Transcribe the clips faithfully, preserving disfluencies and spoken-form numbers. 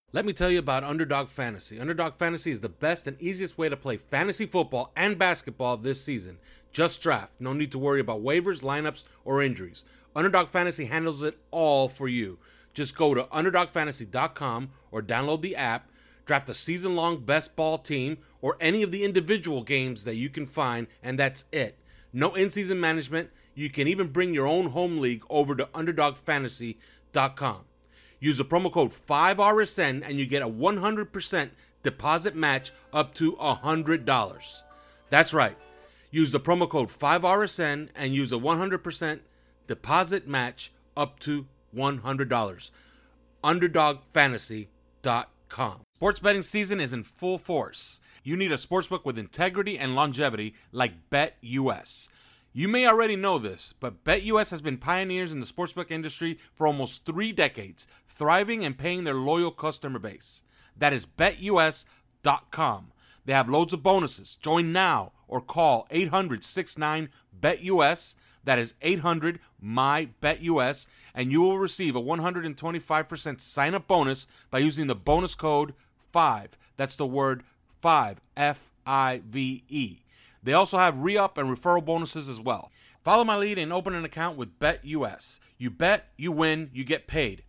Let me tell you about Underdog Fantasy. Underdog Fantasy is the best and easiest way to play fantasy football and basketball this season. Just draft. No need to worry about waivers, lineups, or injuries. Underdog Fantasy handles it all for you. Just go to underdog fantasy dot com or download the app, draft a season-long best ball team, or any of the individual games that you can find, and that's it. No in-season management. You can even bring your own home league over to underdog fantasy dot com. Use the promo code five R S N and you get a one hundred percent deposit match up to one hundred dollars. That's right. Use the promo code five R S N and use a one hundred percent deposit match up to one hundred dollars. underdog fantasy dot com. Sports betting season is in full force. You need a sportsbook with integrity and longevity like BetUS. You may already know this, but BetUS has been pioneers in the sportsbook industry for almost three decades, thriving and paying their loyal customer base. That is bet U S dot com. They have loads of bonuses. Join now or call eight hundred, six nine, B E T U S. That is eight hundred, M Y, B E T U S. And you will receive a one hundred twenty-five percent sign-up bonus by using the bonus code five. That's the word five, F I V E. They also have re-up and referral bonuses as well. Follow my lead and open an account with BetUS. You bet, you win, you get paid.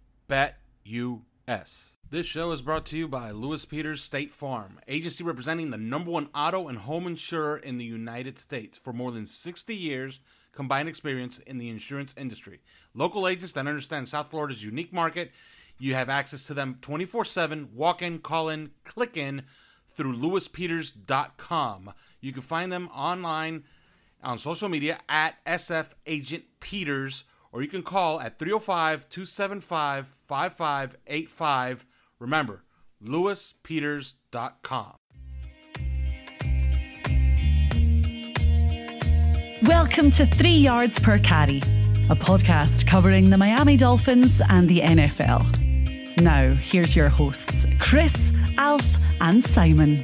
BetUS. This show is brought to you by Lewis Peters State Farm, agency representing the number one auto and home insurer in the United States for more than sixty years combined experience in the insurance industry. Local agents that understand South Florida's unique market. You have access to them twenty-four seven, walk in, call in, click in through lewis peters dot com. You can find them online on social media at S F Agent Peters, or you can call at three oh five, two seven five, five five eight five. Remember, lewis peters dot com. Welcome to Three Yards Per Carry, a podcast covering the Miami Dolphins and the N F L. Now, here's your hosts, Chris, Alf, and Simon.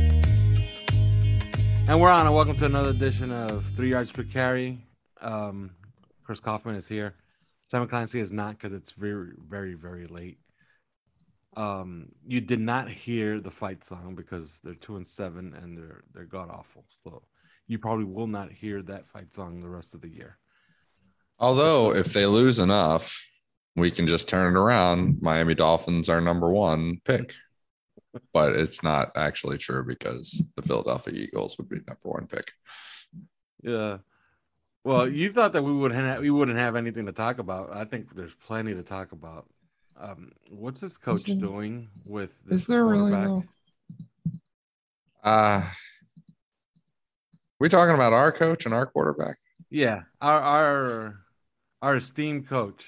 And we're on, and welcome to another edition of Three Yards Per Carry. Um, Chris Kaufman is here. Simon Clancy is not because it's very, very, very late. Um, you did not hear the fight song because they're two and seven and they're they're god awful. So you probably will not hear that fight song the rest of the year. Although, if they lose enough, we can just turn it around. Miami Dolphins are number one pick. But it's not actually true because the Philadelphia Eagles would be number one pick. Yeah. Well, you thought that we wouldn't have, we wouldn't have anything to talk about. I think there's plenty to talk about. Um, what's this coach there, doing with this Is there really though? Uh we talking about our coach and our quarterback? Yeah, our our our esteemed coach.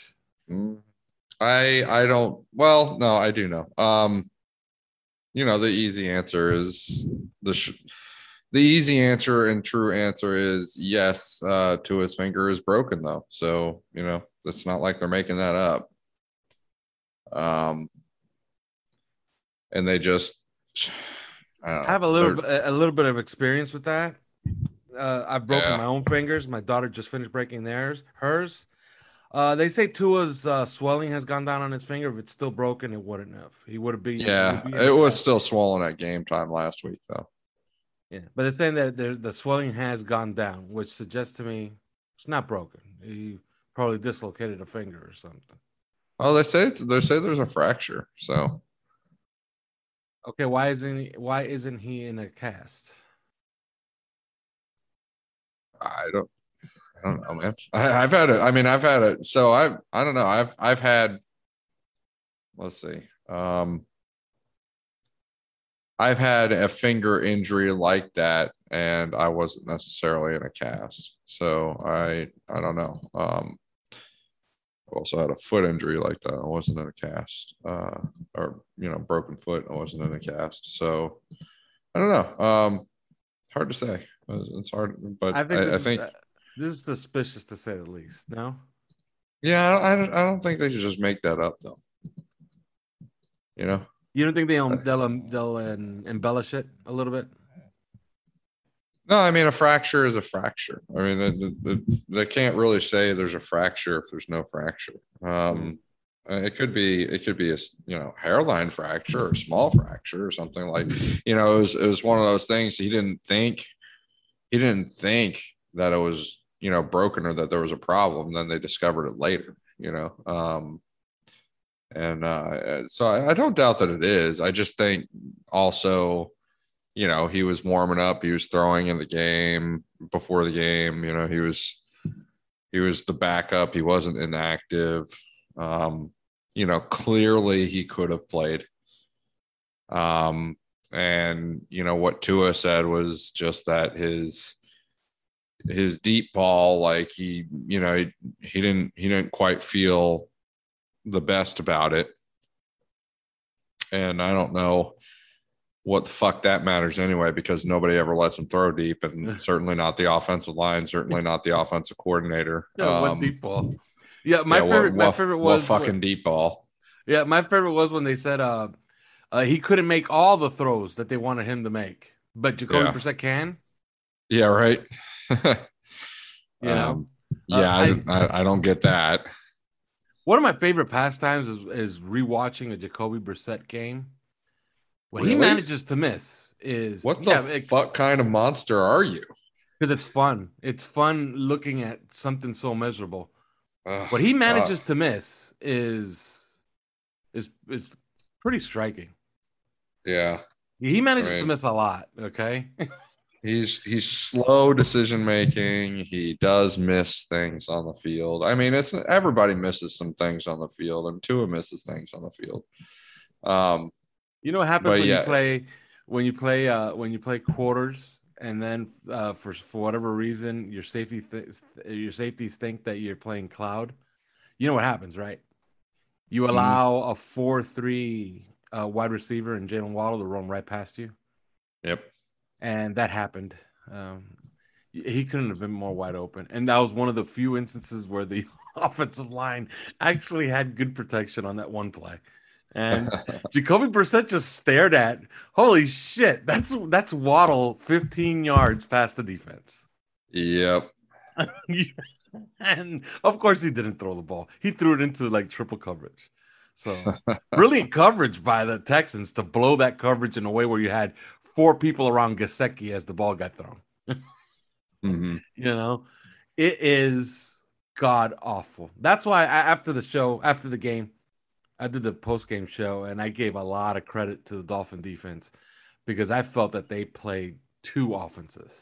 I I don't well, no, I do know. Um You know, the easy answer is the sh- the easy answer and true answer is yes. Uh, Tua's finger is broken though, so you know it's not like they're making that up. Um, and they just I don't know, have a little a little bit of experience with that. Uh, I've broken yeah. my own fingers. My daughter just finished breaking theirs, hers. Uh, they say Tua's uh, swelling has gone down on his finger. If it's still broken, it wouldn't have. He would have been. Yeah, be it was still swollen at game time last week, though. Yeah, but they're saying that the swelling has gone down, which suggests to me it's not broken. He probably dislocated a finger or something. Oh, they say they say there's a fracture. So, okay, why isn't he, why isn't he in a cast? I don't. I don't know, man. I, I've had it. I mean, I've had it. So I, I don't know. I've, I've had. Let's see. Um, I've had a finger injury like that, and I wasn't necessarily in a cast. So I, I don't know. Um, I also had a foot injury like that. I wasn't in a cast, uh, or you know, broken foot. I wasn't in a cast. So I don't know. Um, hard to say. It's hard, but I think. I, I think is, This is suspicious to say the least. No. Yeah, I don't. I don't think they should just make that up, though. You know. You don't think they'll they'll um, they'll um, embellish it a little bit? No, I mean a fracture is a fracture. I mean, the, the, the, they can't really say there's a fracture if there's no fracture. Um, Uh, It could be it could be a s- you know hairline fracture or small fracture or something like you know it was it was one of those things he didn't think he didn't think that it was you know broken or that there was a problem. Then they discovered it later. You know, um, and uh, so I, I don't doubt that it is. I just think also you know he was warming up. He was throwing in the game before the game. You know he was he was the backup. He wasn't inactive. Um, you know, clearly he could have played. Um, and you know what Tua said was just that his his deep ball, like he, you know, he, he didn't he didn't quite feel the best about it. And I don't know what the fuck that matters anyway, because nobody ever lets him throw deep, and certainly not the offensive line, certainly not the offensive coordinator. Yeah, what Um, deep ball? Yeah, my yeah, favorite. what, My what, favorite what was fucking when- deep ball. yeah, my favorite was when they said uh, uh he couldn't make all the throws that they wanted him to make, but Jacoby Yeah. Brissett can. Yeah, right. You know, um, yeah, Uh, I, I I don't get that. one of my favorite pastimes is is rewatching a Jacoby Brissett game. What he Really? manages to miss is What the yeah, it- fuck kind of monster are you? because it's fun. It's fun looking at something so miserable. Ugh, What he manages fuck. to miss is is is pretty striking. Yeah, He manages I to mean, miss a lot. Okay, he's he's slow decision making. He does miss things on the field. I mean, it's everybody misses some things on the field, and Tua misses things on the field. Um, you know what happens But when yeah. you play when you play uh, when you play quarters, and then uh, for for whatever reason your safety th- your safeties think that you're playing cloud. You know what happens, right? You Mhm. allow a four three uh, wide receiver and Jalen Waddle to run right past you. Yep. And that happened. Um, he couldn't have been more wide open. And that was one of the few instances where the offensive line actually had good protection on that one play. And Jacoby Brissett just stared at, holy shit, that's that's Waddle fifteen yards past the defense. Yep. And of course he didn't throw the ball. He threw it into like triple coverage. So brilliant coverage by the Texans to blow that coverage in a way where you had four people around Gesicki as the ball got thrown. hmm You know, it is god awful. That's why I, after the show, after the game, I did the post game show and I gave a lot of credit to the Dolphin defense because I felt that they played two offenses.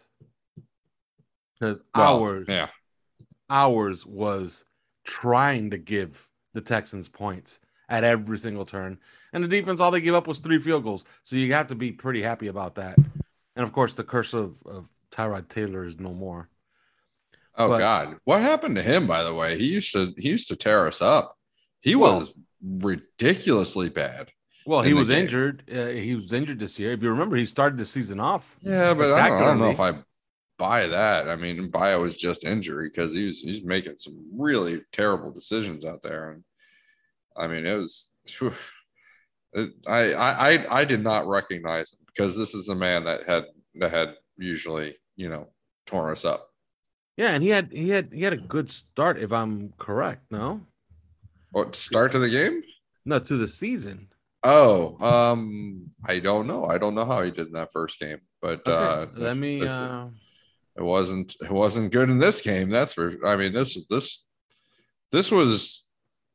Because Well, ours, yeah. ours was trying to give the Texans points at every single turn. And the defense, all they gave up was three field goals. So you have to be pretty happy about that. And of course, the curse of, of Tyrod Taylor is no more. Oh But- God, what happened to him? By the way, he used to he used to tear us up. He Well- was ridiculously bad. Well, he in the was game. injured. Uh, he was injured this year. If you remember, he started the season off. Yeah, but I don't, I don't know spectacularly. if I buy that. I mean, buy it was just injury because he was he's making some really terrible decisions out there, and I mean, it was. Whew, it, I, I I I did not recognize him because this is a man that had that had usually you know torn us up. Yeah, and he had he had he had a good start, if I'm correct. No, What start to the game? no, to the season. Oh, um, I don't know. I don't know how he did in that first game, but Okay, uh, let me. it, Uh, it wasn't it wasn't good in this game. That's for. I mean, this this this was.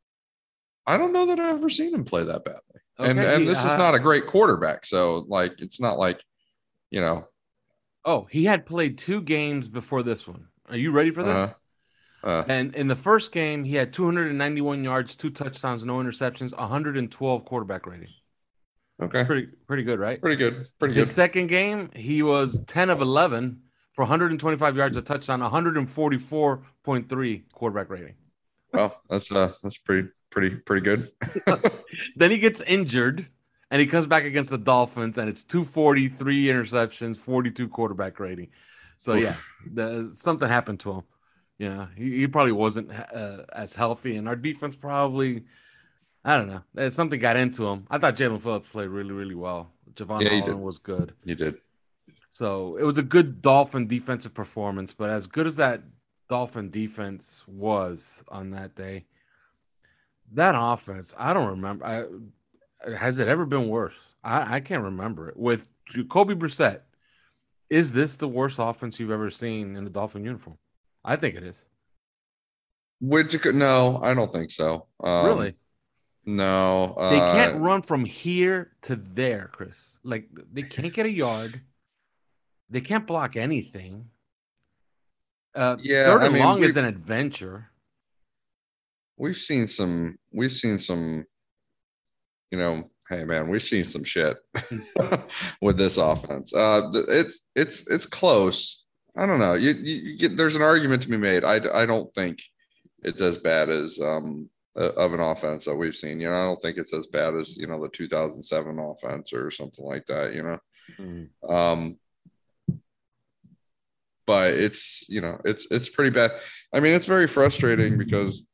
I don't know that I've ever seen him play that badly, and okay, and he- this is uh, not a great quarterback. So like, it's not like, you know. Oh, he had played two games before this one. Are you ready for this? Uh, uh, And in the first game, he had two hundred ninety-one yards, two touchdowns, no interceptions, one hundred twelve quarterback rating. okay, Pretty pretty good, right? pretty good, pretty His good. second game, he was ten of eleven for one hundred twenty-five yards, a touchdown, one forty-four point three quarterback rating. Well, that's uh, that's pretty pretty pretty good. Then he gets injured and he comes back against the Dolphins and it's two forty-three interceptions, forty-two quarterback rating. So Oof. yeah, the, something happened to him. You know, he, he probably wasn't uh, as healthy, and our defense probably, I don't know, uh, something got into him. I thought Jalen Phillips played really, really well. Javon Yeah, he Holland did. was good. You did. So it was a good Dolphin defensive performance, but as good as that Dolphin defense was on that day, That offense, I don't remember. I, has it ever been worse? I, I can't remember it. With Jacoby Brissett, is this the worst offense you've ever seen in a Dolphin uniform? I think it is. Would you? No, I don't think so. Um, Really? no. They can't Uh, run from here to there, Chris. Like they can't get a yard. They can't block anything. Uh, yeah, third I and mean, long we is an adventure. we've seen some. We've seen some. You know, hey man, we've seen some shit with this offense. Uh, it's it's it's close. I don't know. You, you, you get there's an argument to be made. I I don't think it's as bad as um uh, of an offense that we've seen. You know, I don't think it's as bad as you know the two thousand seven offense or something like that. You know, Mm. um, but it's you know it's it's pretty bad. I mean, it's very frustrating because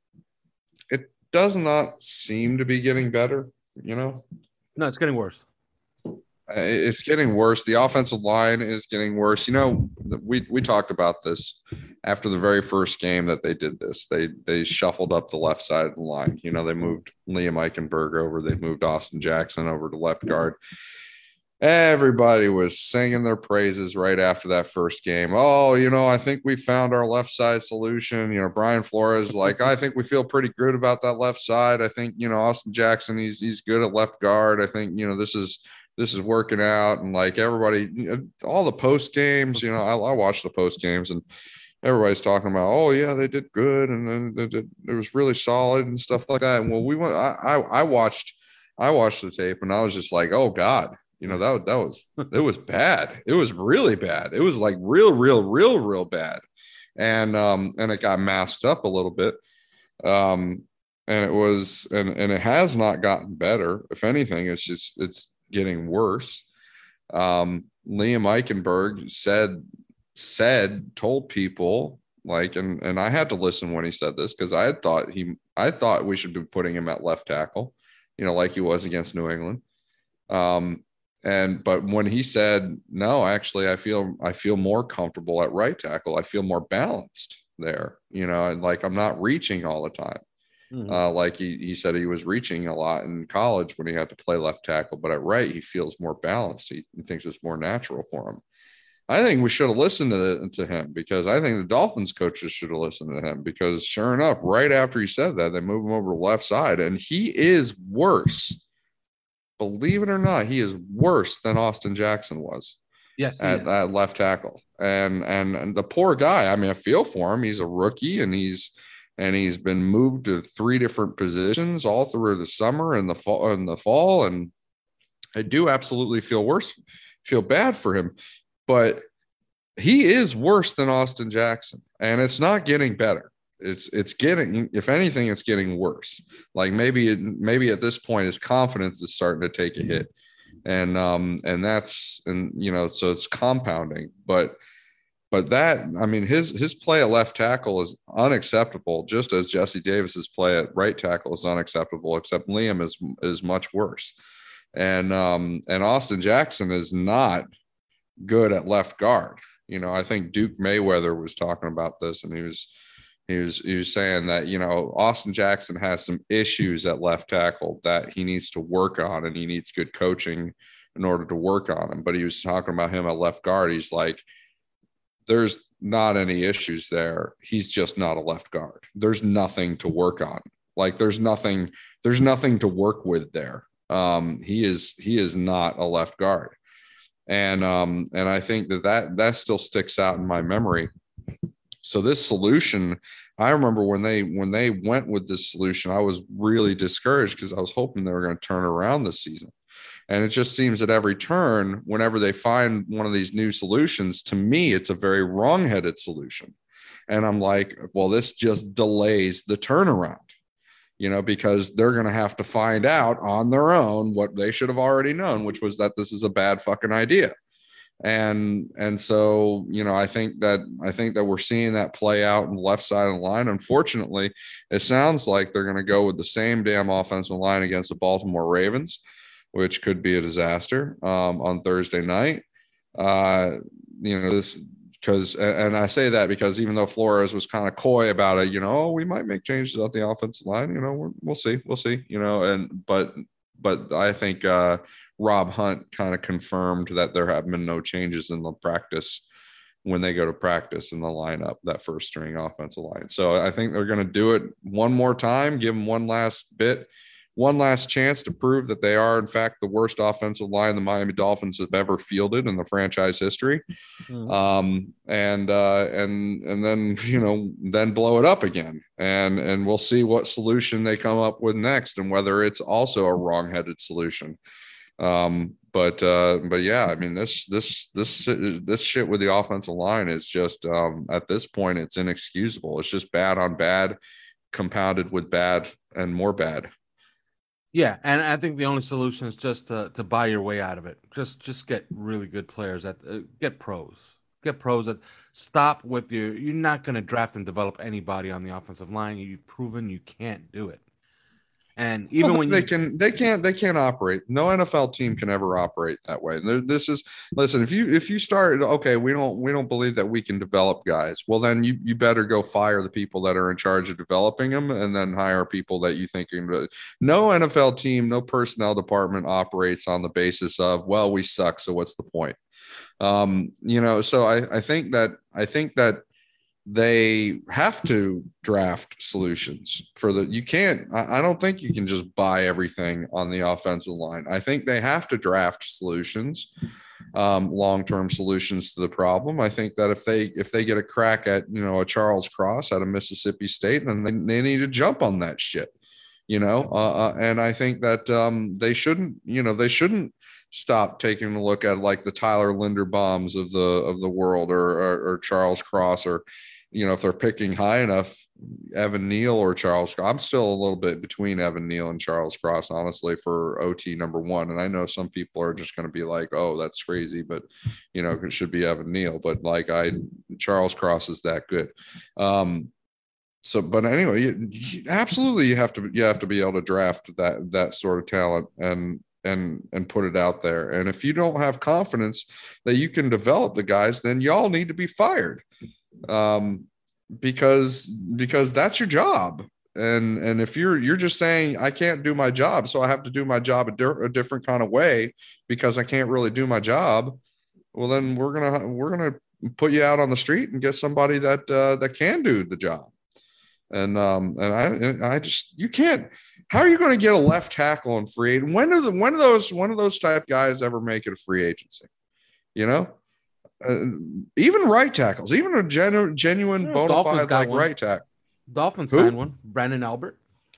it does not seem to be getting better. You know, No, it's getting worse. it's getting worse. The offensive line is getting worse. You know, we we talked about this after the very first game that they did this. They they shuffled up the left side of the line. You know, they moved Liam Eichenberg over. They moved Austin Jackson over to left guard. Everybody was singing their praises right after that first game. Oh, you know, I think we found our left side solution. You know, Brian Flores, like, I think we feel pretty good about that left side. I think, you know, Austin Jackson, he's he's good at left guard. I think, you know, this is this is working out. And like everybody, all the post games, you know, I, I watch the post games and everybody's talking about, oh yeah, they did good, and then it was really solid and stuff like that. And well, we went, I I, I watched, I watched the tape and I was just like, oh God. You know, that, that was, it was bad. It was really bad. It was like real, real, real, real bad. And, um, and it got masked up a little bit. Um, and it was, and, and it has not gotten better. If anything, it's just, it's getting worse. Um, Liam Eichenberg said, said, told people like, and, and I had to listen when he said this, cause I had thought he, I thought we should be putting him at left tackle, you know, like he was against New England. Um, And but when he said, no, actually, I feel I feel more comfortable at right tackle. I feel more balanced there, you know, and like I'm not reaching all the time. Mm-hmm. Uh, like he, he said he was reaching a lot in college when he had to play left tackle, but at right, he feels more balanced. He, he thinks it's more natural for him. I think we should have listened to, to him because I think the Dolphins coaches should have listened to him because sure enough, right after he said that, they moved him over to the left side and he is worse. Believe it or not, he is worse than Austin Jackson was. Yes, at that left tackle. And, and and the poor guy, I mean, I feel for him. He's a rookie and he's and he's been moved to three different positions all through the summer and the fall and the fall. And I do absolutely feel worse, feel bad for him. But he is worse than Austin Jackson, and it's not getting better. It's it's getting, if anything, it's getting worse. Like maybe it, maybe at this point, his confidence is starting to take a hit, and um and that's and you know so it's compounding. But but that I mean his his play at left tackle is unacceptable, just as Jesse Davis's play at right tackle is unacceptable. Except Liam is is much worse, and um and Austin Jackson is not good at left guard. You know, I think Duke Mayweather was talking about this, and he was. He was, he was saying that, you know, Austin Jackson has some issues at left tackle that he needs to work on, and he needs good coaching in order to work on him. But he was talking about him at left guard. He's like, there's not any issues there. He's just not a left guard. There's nothing to work on. Like there's nothing, there's nothing to work with there. Um, he is, he is not a left guard. And, um, and I think that that, that still sticks out in my memory. So this solution, I remember when they when they went with this solution, I was really discouraged because I was hoping they were going to turn around this season. And it just seems at every turn, whenever they find one of these new solutions, to me, it's a very wrong-headed solution. And I'm like, well, this just delays the turnaround, you know, because they're going to have to find out on their own what they should have already known, which was that this is a bad fucking idea. And and so, you know, I think that I think that we're seeing that play out on the left side of the line. Unfortunately, it sounds like they're going to go with the same damn offensive line against the Baltimore Ravens, which could be a disaster um, on Thursday night. Uh, you know, this because and I say that because even though Flores was kind of coy about it, you know, oh, we might make changes at the offensive line, you know, we're, we'll see, we'll see, you know, and but but I think uh, Rob Hunt kind of confirmed that there have been no changes in the practice when they go to practice in the lineup, that first string offensive line. So I think they're going to do it one more time, give them one last bit, one last chance to prove that they are, in fact, the worst offensive line the Miami Dolphins have ever fielded in the franchise history. Mm-hmm. Um, and, uh, and, and then, you know, then blow it up again. And, and we'll see what solution they come up with next and whether it's also a wrong-headed solution. Um, but, uh, but yeah, I mean, this, this, this, this shit with the offensive line is just, um, at this point, it's inexcusable. It's just bad on bad, compounded with bad and more bad. Yeah, and I think the only solution is just to, to buy your way out of it. Just just get really good players that uh, get pros, get pros that stop with your. You're not going to draft and develop anybody on the offensive line. You've proven you can't do it. And even well, when they you... can, they can't, they can't operate. No N F L team can ever operate that way. This is, listen, if you, if you start, okay, we don't, we don't believe that we can develop guys. Well, then you, you better go fire the people that are in charge of developing them and then hire people that you think can. No N F L team, no personnel department operates on the basis of, well, we suck, so what's the point? Um, you know, so I, I think that, I think that, they have to draft solutions for the, you can't, I, I don't think you can just buy everything on the offensive line. I think they have to draft solutions, um, long-term solutions to the problem. I think that if they, if they get a crack at, you know, a Charles Cross out of Mississippi State, then they, they need to jump on that shit, you know? Uh, uh, and I think that, um, they shouldn't, you know, they shouldn't stop taking a look at like the Tyler Linderbaums of the, of the world or, or, or Charles Cross or, you know, if they're picking high enough, Evan Neal or Charles, I'm still a little bit between Evan Neal and Charles Cross, honestly, for O T number one. And I know some people are just going to be like, oh, that's crazy, but you know, it should be Evan Neal, but like I, Charles Cross is that good. Um, so, but anyway, you, you, absolutely. You have to, you have to be able to draft that, that sort of talent and, and, and put it out there. And if you don't have confidence that you can develop the guys, then y'all need to be fired. Um, because, because that's your job. And, and if you're, you're just saying, I can't do my job, so I have to do my job a, di- a different kind of way because I can't really do my job. Well, then we're going to, we're going to put you out on the street and get somebody that, uh, that can do the job. And, um, and I, and I just, you can't, how are you going to get a left tackle in free agent? When are the, when are those, one of those type guys ever make it a free agency? You know? Uh, even right tackles, even a genu- genuine yeah, bona fide like one. Right tackle. Dolphins signed one. Brandon Albert.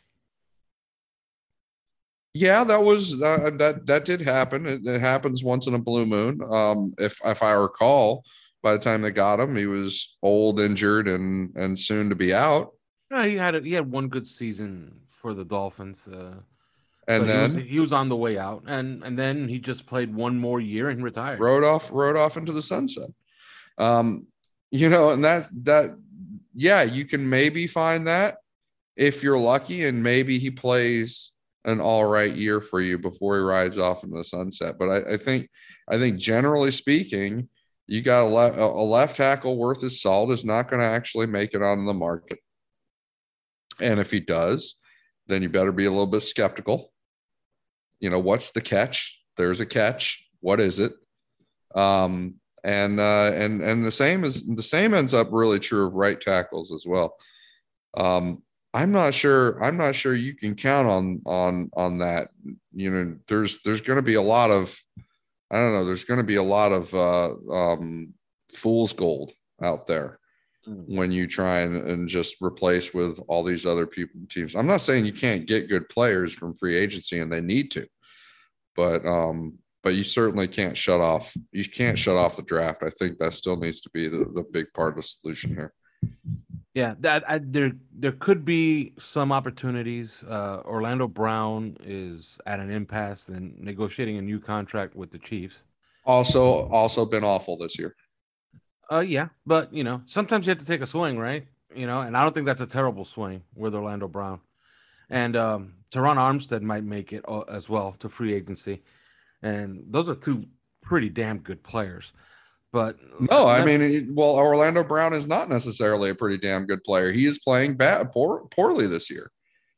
Yeah, that was uh, that. That did happen. It, it happens once in a blue moon. Um, if if I recall, by the time they got him, he was old, injured, and and soon to be out. Yeah, he had a, he had one good season for the Dolphins. Uh, And then he was, he was on the way out, and and then he just played one more year and retired. Rode off, rode off into the sunset. Um, you know, and that that yeah, you can maybe find that if you're lucky, and maybe he plays an all right year for you before he rides off into the sunset. But I, I think I think generally speaking, you got a, le- a left tackle worth his salt is not going to actually make it on the market, and if he does, then you better be a little bit skeptical. You know, what's the catch? There's a catch. What is it? Um, and uh, and and the same is the same ends up really true of right tackles as well. Um, I'm not sure. I'm not sure you can count on on on that. You know, there's there's going to be a lot of, I don't know. There's going to be a lot of uh, um, fool's gold out there when you try and, and just replace with all these other people teams. I'm not saying you can't get good players from free agency, and they need to, but um, but you certainly can't shut off. You can't shut off the draft. I think that still needs to be the, the big part of the solution here. Yeah, that I, there there could be some opportunities. Uh, Orlando Brown is at an impasse and negotiating a new contract with the Chiefs. Also, also been awful this year. Uh, yeah, but, you know, sometimes you have to take a swing, right? You know, and I don't think that's a terrible swing with Orlando Brown. And um, Teron Armstead might make it as well to free agency. And those are two pretty damn good players. But no, I mean, well, Orlando Brown is not necessarily a pretty damn good player. He is playing bad, poor, poorly this year.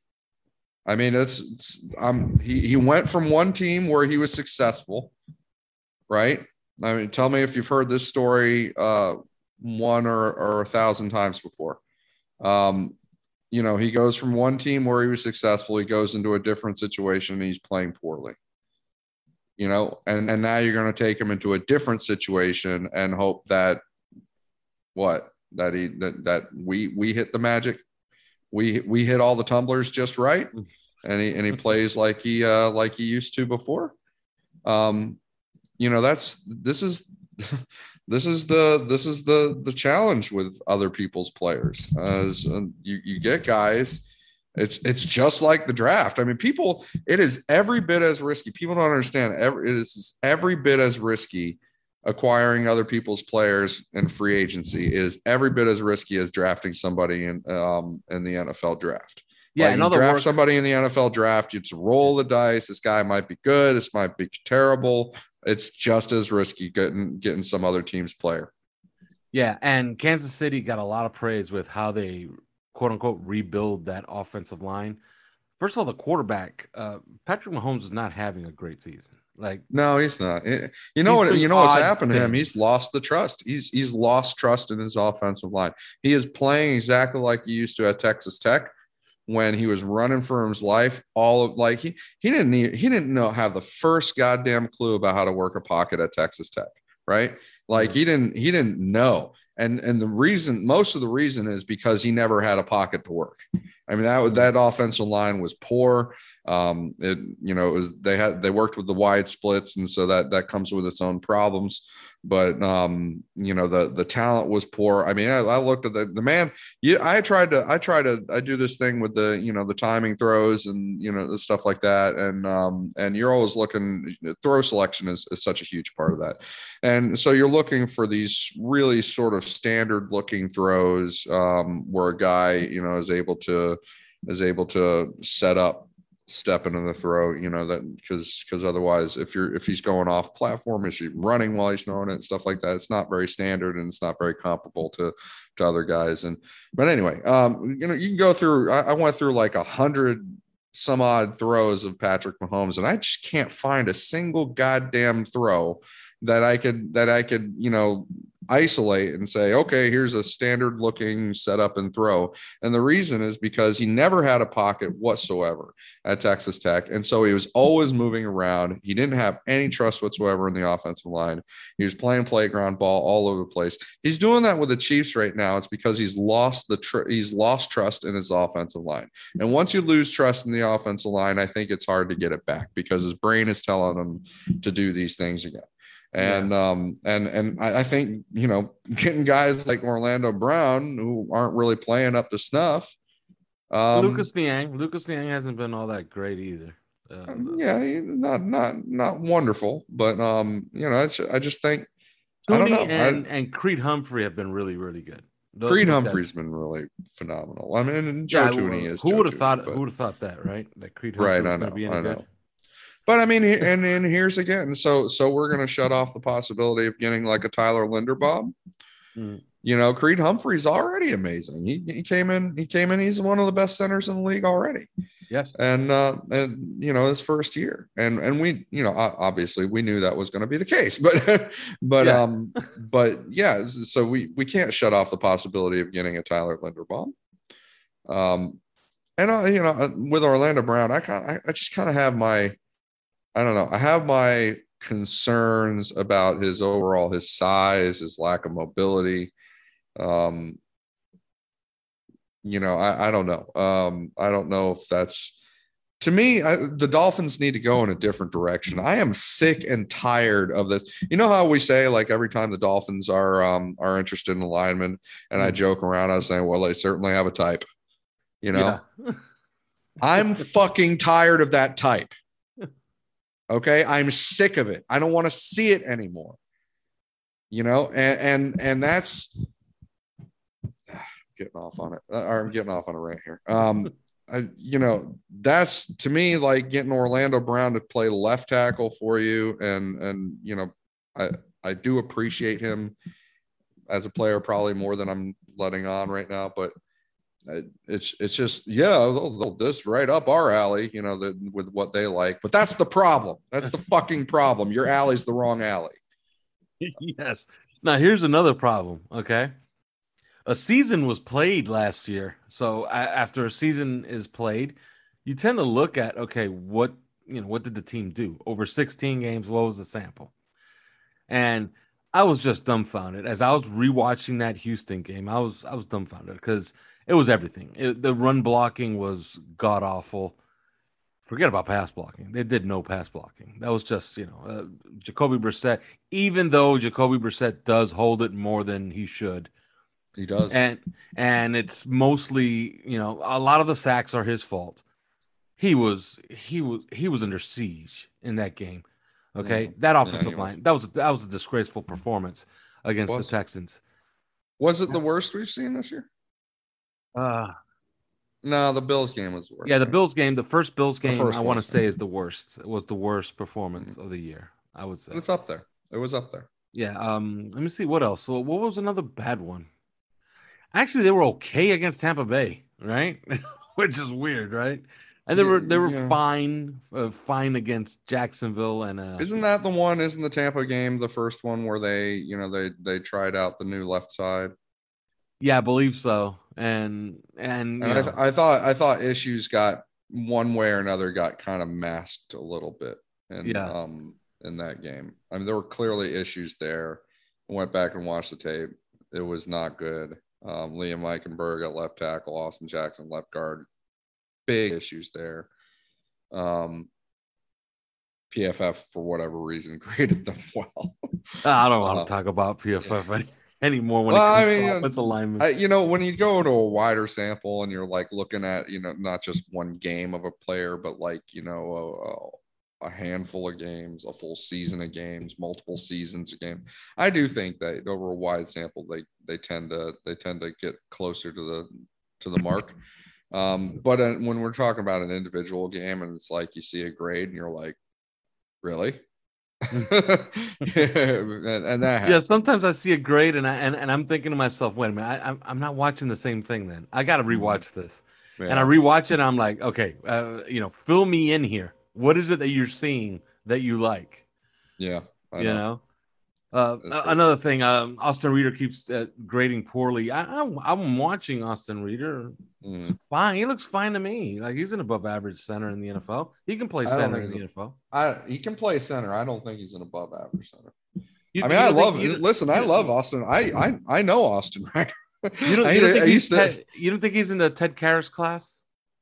I mean, it's, it's um, he he went from one team where he was successful, right? I mean, tell me if you've heard this story uh, one or, or a thousand times before. Um, you know, he goes from one team where he was successful, he goes into a different situation, and he's playing poorly. You know, and, and now you're going to take him into a different situation and hope that what that he that, that we we hit the magic, we we hit all the tumblers just right, and he and he plays like he uh, like he used to before. Um, you know, that's this is this is the this is the the challenge with other people's players. As uh, you you get guys. It's it's just like the draft. I mean, people, it is every bit as risky. People don't understand. Every, it is every bit as risky acquiring other people's players in free agency. It is every bit as risky as drafting somebody in um in the N F L draft. Yeah, like you draft work- somebody in the N F L draft, you just roll the dice. This guy might be good. This might be terrible. It's just as risky getting getting some other team's player. Yeah, and Kansas City got a lot of praise with how they quote unquote rebuild that offensive line. First of all, the quarterback, uh, Patrick Mahomes is not having a great season. Like, no, he's not. It, you know what? You know what's happened things. to him. He's lost the trust. He's he's lost trust in his offensive line. He is playing exactly like he used to at Texas Tech when he was running for his life. All of like he he didn't need, he didn't know have the first goddamn clue about how to work a pocket at Texas Tech, right? Like mm-hmm. he didn't he didn't know. And and the reason, most of the reason is because he never had a pocket to work. I mean, that that offensive line was poor. Um, it you know it was they had they worked with the wide splits, and so that that comes with its own problems. But um, you know the the talent was poor. I mean, I, I looked at the the man. Yeah, I tried to I try to I do this thing with the you know the timing throws and you know the stuff like that. And um, and you're always looking. Throw selection is, is such a huge part of that. And so you're looking for these really sort of standard looking throws um, where a guy you know is able to is able to set up. Step into the throw, you know, that because because otherwise if you're if he's going off platform, is he running while he's throwing it and stuff like that, it's not very standard and it's not very comparable to to other guys. And but anyway, um you know you can go through I, I went through like a hundred some odd throws of Patrick Mahomes, and I just can't find a single goddamn throw that I could that I could you know isolate and say, okay, here's a standard looking setup and throw. And the reason is because he never had a pocket whatsoever at Texas Tech. And so he was always moving around. He didn't have any trust whatsoever in the offensive line. He was playing playground ball all over the place. He's doing that with the Chiefs right now. It's because he's lost the tr- he's lost trust in his offensive line. And once you lose trust in the offensive line, I think it's hard to get it back because his brain is telling him to do these things again. And yeah. um and and I, I think you know getting guys like Orlando Brown who aren't really playing up to snuff. Um, Lucas Niang, Lucas Niang hasn't been all that great either. Uh, yeah, not not not wonderful, but um you know it's, I just think Tooney I don't know. and I, and Creed Humphrey have been really really good. Those Creed Humphrey's guys. been really phenomenal. I mean, and Joe yeah, Tooney is. Who would have thought? But, Who would have thought that, right? That Creed Humphrey right, I know, I know. Good. But I mean, and and here's again. So so we're going to shut off the possibility of getting like a Tyler Linderbaum. Mm. You know, Creed Humphrey's already amazing. He, he came in. He came in. He's one of the best centers in the league already. Yes. And uh, and you know his first year, and and we you know obviously we knew that was going to be the case, but but yeah. um but yeah. So we we can't shut off the possibility of getting a Tyler Linderbaum. Um, and uh, you know with Orlando Brown, I kind I, I just kind of have my. I don't know. I have my concerns about his overall, his size, his lack of mobility. Um, you know, I, I don't know. Um, I don't know if that's to me. I, the Dolphins need to go in a different direction. I am sick and tired of this. You know how we say like every time the Dolphins are um, are interested in a lineman, and I joke around. I was saying, well, they certainly have a type. You know, yeah. I'm fucking tired of that type. Okay, I'm sick of it. I don't want to see it anymore. You know, and and and that's getting off on it. Or I'm getting off on it right here. Um, I, you know, that's to me like getting Orlando Brown to play left tackle for you, and and you know, I I do appreciate him as a player probably more than I'm letting on right now, but it's it's just yeah they'll, they'll just right up our alley, you know, the, with what they like. But that's the problem. That's the fucking problem. Your alley's the wrong alley. Yes. Now here's another problem. Okay, a season was played last year, so a- after a season is played, you tend to look at okay, what you know, what did the team do over sixteen games? What was the sample? And I was just dumbfounded as I was rewatching that Houston game. I was I was dumbfounded because it was everything. It, the run blocking was god awful. Forget about pass blocking. They did no pass blocking. That was just, you know, uh, Jacoby Brissett. Even though Jacoby Brissett does hold it more than he should, He does. and and it's mostly, you know, a lot of the sacks are his fault. He was he was he was under siege in that game. Okay, Mhm. that Yeah, offensive he was. line, that was a, that was a disgraceful performance against the Was. Texans. Was it the worst we've seen this year? Uh No, the Bills game was the worst. yeah, the right? Bills game, the first Bills The game, first I want to one. say is the worst. It was the worst performance of the year, I would say. But it's up there. It was up there. Yeah. Um. Let me see what else. So, what was another bad one? Actually, they were okay against Tampa Bay, right? Which is weird, right? And they Yeah, were they were yeah. fine, uh, fine against Jacksonville and uh. Isn't that the one? Isn't the Tampa game the first one where they, you know, they they tried out the new left side? Yeah, I believe so. And and you And I, know, th- I thought I thought issues got one way or another got kind of masked a little bit in yeah, um in that game. I mean, there were clearly issues there. I went back and watched the tape. It was not good. Um, Liam Eichenberg at left tackle, Austin Jackson left guard. Big issues there. Um, P F F for whatever reason graded them well. I don't want Uh, to talk about P F F any, anymore when Well, it I comes mean, to offensive linemen. I, you know, when you go to a wider sample and you're like looking at, you know, not just one game of a player, but like, you know, a, a handful of games, a full season of games, multiple seasons of game. I do think that over a wide sample, they they tend to they tend to get closer to the to the mark. Um, but uh, when we're talking about an individual game and it's like you see a grade and you're like, really? and, and that Yeah, happens. sometimes I see a grade and I and, and I'm thinking to myself, wait a minute, I, I'm I'm not watching the same thing. Then I got to rewatch this, and I Yeah. rewatch it. And I'm like, okay, uh, you know, fill me in here. What is it that you're seeing that you like? Yeah. I You know. know, uh, That's a- true. another thing, um, Austin Reeder keeps uh, grading poorly. I, I'm I'm watching Austin Reeder. Mm. Fine, he looks fine to me. Like he's an above average center in the N F L. He can play I don't center think in he's the a- N F L. I he can play center. I don't think he's an above average center. You, I mean, you I don't think- love you it. don't- Listen, I you- love Austin. I I I know Austin, right? You don't, I, you don't I think he's used to. Ted, you don't think he's in the Ted Karras class?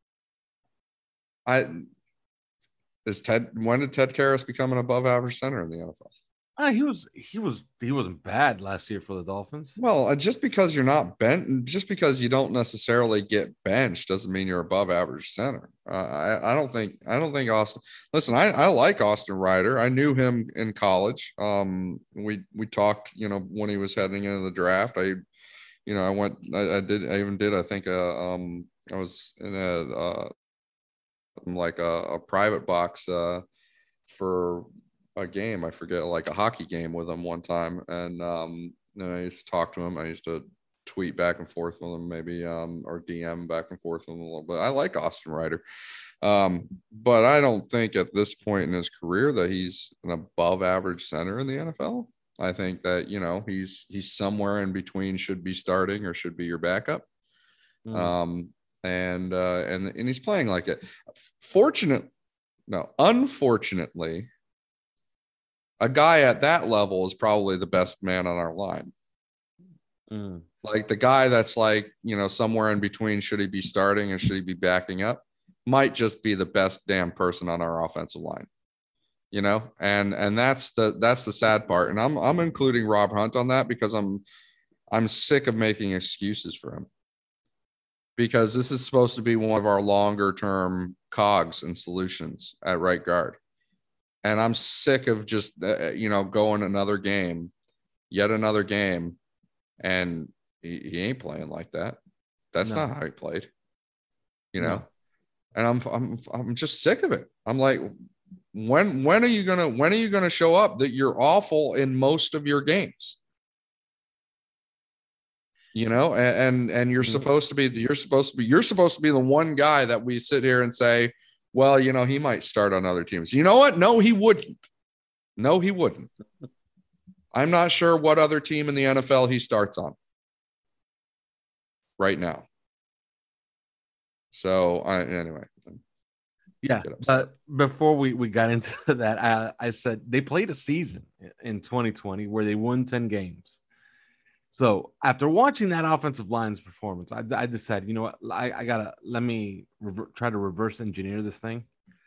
I is Ted. When did Ted Karras become an above average center in the N F L? Uh, he was he was he wasn't bad last year for the Dolphins. Well, uh, just because you're not bent, just because you don't necessarily get benched, doesn't mean you're above average center. Uh, I I don't think I don't think Austin. Listen, I I like Austin Ryder. I knew him in college. Um, we we talked, you know, when he was heading into the draft. I, you know, I went. I, I did. I even did. I think. Uh, um, I was in a uh, like a, a private box uh for a game. I forget, like a hockey game with him one time. And um, then I used to talk to him. I used to tweet back and forth with him, maybe, um, or D M back and forth with him a little bit. I like Austin Ryder. Um, but I don't think at this point in his career that he's an above average center in the N F L. I think that, you know, he's, he's somewhere in between, should be starting or should be your backup. Mm. Um, and, uh, and, and he's playing like it. Fortunate, no, unfortunately, a guy at that level is probably the best man on our line. Mm. Like the guy that's like, you know, somewhere in between, should he be starting and should he be backing up, might just be the best damn person on our offensive line, you know? And, and that's the, that's the sad part. And I'm, I'm including Rob Hunt on that because I'm, I'm sick of making excuses for him, because this is supposed to be one of our longer term cogs and solutions at right guard. And I'm sick of just, uh, you know, going another game, yet another game, and he, he ain't playing like that. That's No. not how he played, you know. No. And I'm I'm I'm just sick of it. I'm like, when when are you gonna when are you gonna show up that you're awful in most of your games? You know, and and, and you're mm-hmm. supposed to be you're supposed to be you're supposed to be the one guy that we sit here and say, well, you know, he might start on other teams. You know what? No, he wouldn't. No, he wouldn't. I'm not sure what other team in the N F L he starts on right now. So I, anyway. Yeah. Uh, before we, we got into that, I, I said they played a season in twenty twenty where they won ten games. So after watching that offensive line's performance, I, I decided, you know what, I, I gotta let me rever- try to reverse engineer this thing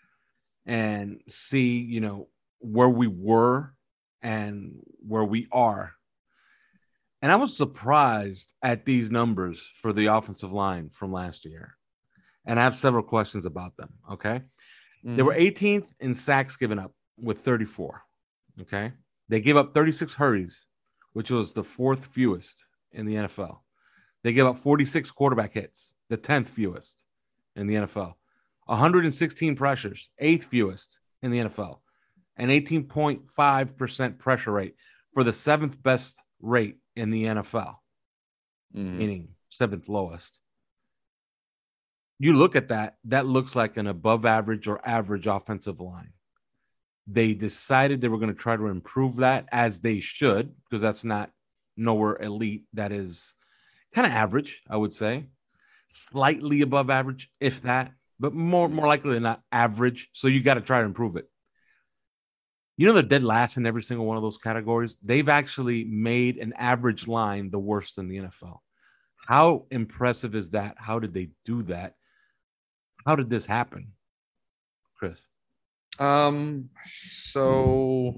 and see, you know, where we were and where we are. And I was surprised at these numbers for the offensive line from last year. And I have several questions about them. Okay. Mm-hmm. They were eighteenth in sacks given up with thirty-four. Okay. They gave up thirty-six hurries, which was the fourth fewest in the N F L. They gave up forty-six quarterback hits, the tenth fewest in the N F L. one hundred sixteen pressures, eighth fewest in the N F L. An eighteen point five percent pressure rate for the seventh best rate in the N F L, mm-hmm. meaning seventh lowest. You look at that, that looks like an above average or average offensive line. They decided they were going to try to improve that, as they should, because that's not nowhere elite. That is kind of average, I would say. Slightly above average, if that, but more, more likely than not average. So you got to try to improve it. You know, they're dead last in every single one of those categories. They've actually made an average line the worst in the N F L. How impressive is that? How did they do that? How did this happen, Chris? Um, so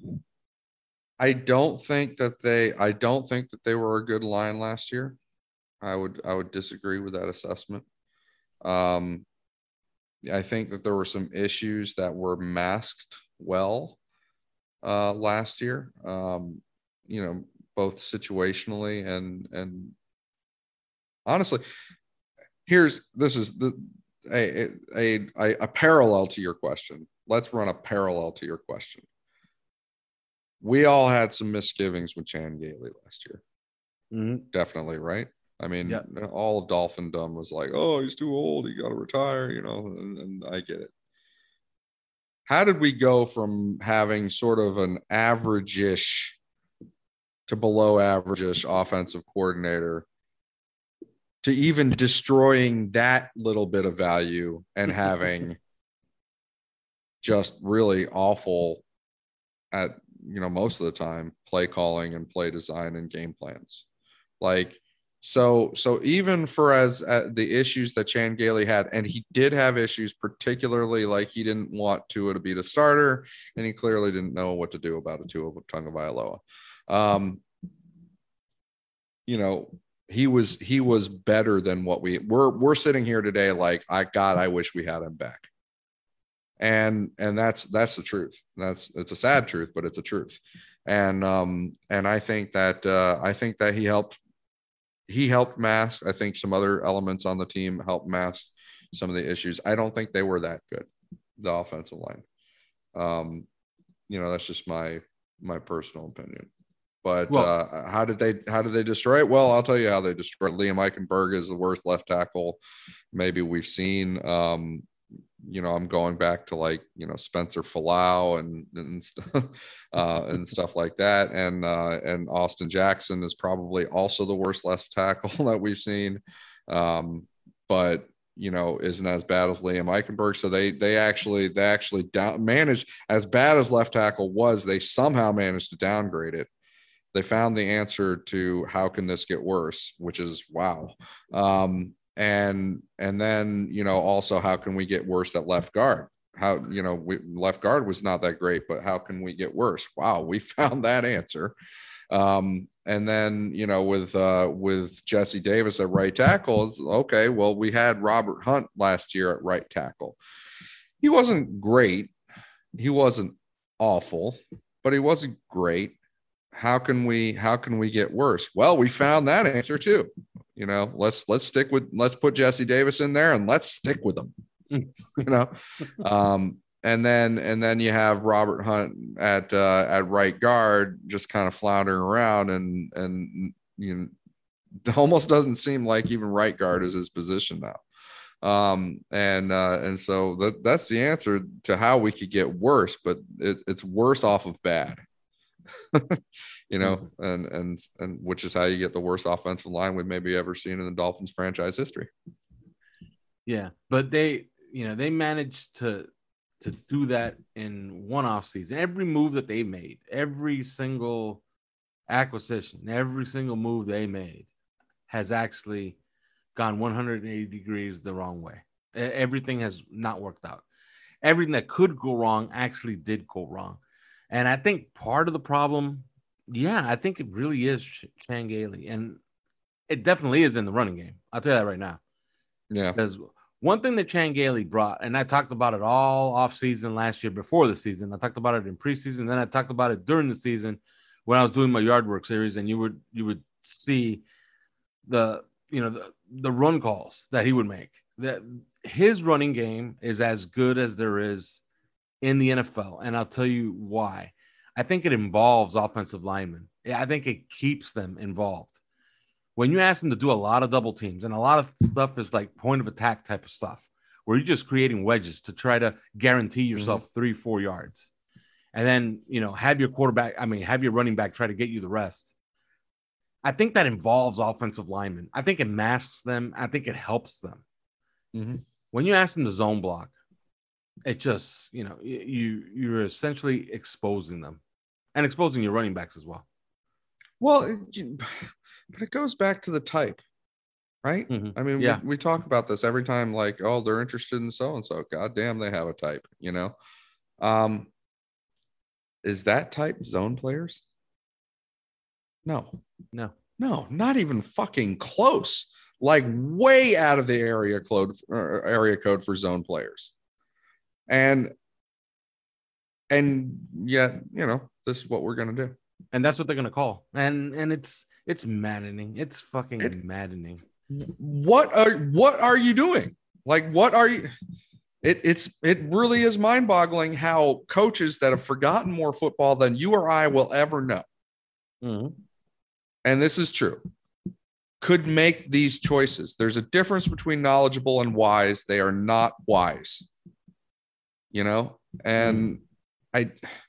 I don't think that they, I don't think that they were a good line last year. I would, I would disagree with that assessment. Um, I think that there were some issues that were masked well uh, last year. Um, you know, both situationally and, and honestly, here's, this is the, a, a, a, a parallel to your question. Let's run a parallel to your question. We all had some misgivings with Chan Gailey last year. Mm-hmm. Definitely, right? I mean, yep. all of Dolphindom was like, oh, he's too old. He got to retire, you know, and, and I get it. How did we go from having sort of an average-ish to below average-ish offensive coordinator to even destroying that little bit of value and having just really awful at, you know, most of the time play calling and play design and game plans? Like, so, so even for as uh, the issues that Chan Gailey had, and he did have issues, particularly like he didn't want Tua to be the starter, and he clearly didn't know what to do about a Tua Tagovailoa. Um, you know, he was, he was better than what we we're, we're sitting here today. Like, I, God, I wish we had him back. And, and that's, that's the truth. That's, it's a sad truth, but it's a truth. And, um, and I think that, uh, I think that he helped, he helped mask. I think some other elements on the team helped mask some of the issues. I don't think they were that good, the offensive line. Um, you know, that's just my, my personal opinion. But well, uh, how did they how did they destroy it? Well, I'll tell you how they destroyed it. Liam Eichenberg is the worst left tackle maybe we've seen. Um, you know, I'm going back to like, you know, Spencer Falau and and, st- uh, and stuff like that. And uh, and Austin Jackson is probably also the worst left tackle that we've seen. Um, but you know, isn't as bad as Liam Eichenberg. So they they actually they actually down, managed, as bad as left tackle was, they somehow managed to downgrade it. They found the answer to how can this get worse, which is wow. Um, and and then, you know, also how can we get worse at left guard? How, you know, we, left guard was not that great, but how can we get worse? Wow, we found that answer. Um, and then, you know, with uh, with Jesse Davis at right tackle, it's, okay, well, we had Robert Hunt last year at right tackle. He wasn't great. He wasn't awful, but he wasn't great. How can we, how can we get worse? Well, we found that answer too. You know, let's, let's stick with, let's put Jesse Davis in there and let's stick with him, you know? Um, and then and then you have Robert Hunt at uh, at right guard, just kind of floundering around, and and you know, it almost doesn't seem like even right guard is his position now. Um, and uh, and so that that's the answer to how we could get worse, but it, it's worse off of bad. You know, mm-hmm. and and and which is how you get the worst offensive line we've maybe ever seen in the Dolphins franchise history. Yeah, but they, you know, they managed to to do that in one off season. Every move that they made, every single acquisition, every single move they made has actually gone one hundred eighty degrees the wrong way. Everything has not worked out. Everything that could go wrong actually did go wrong. And I think part of the problem, yeah, I think it really is Chan Gailey. And it definitely is in the running game. I'll tell you that right now. Yeah. Because one thing that Chan Gailey brought, and I talked about it all off season last year before the season. I talked about it in preseason. Then I talked about it during the season when I was doing my yard work series, and you would you would see the you know the, the run calls that he would make. That his running game is as good as there is in the N F L, and I'll tell you why. I think it involves offensive linemen. Yeah, I think it keeps them involved. When you ask them to do a lot of double teams, and a lot of stuff is like point of attack type of stuff, where you're just creating wedges to try to guarantee yourself mm-hmm. three, four yards. And then, you know, have your quarterback, I mean, have your running back try to get you the rest. I think that involves offensive linemen. I think it masks them. I think it helps them. Mm-hmm. When you ask them to zone block, it just, you know, you, you're essentially exposing them and exposing your running backs as well. Well, it, but it goes back to the type, right? Mm-hmm. I mean, yeah. we, we talk about this every time, like, oh, they're interested in so-and-so. God damn, they have a type, you know? Um, is that type zone players? No. No. No, not even fucking close. Like way out of the area code, uh, area code for zone players. And, and yet, you know, this is what we're going to do. And that's what they're going to call. And, and it's, it's maddening. It's fucking it, maddening. What are, what are you doing? Like, what are you, it, it's, it really is mind boggling how coaches that have forgotten more football than you or I will ever know. Mm-hmm. And this is true, could make these choices. There's a difference between knowledgeable and wise. They are not wise, you know? And I,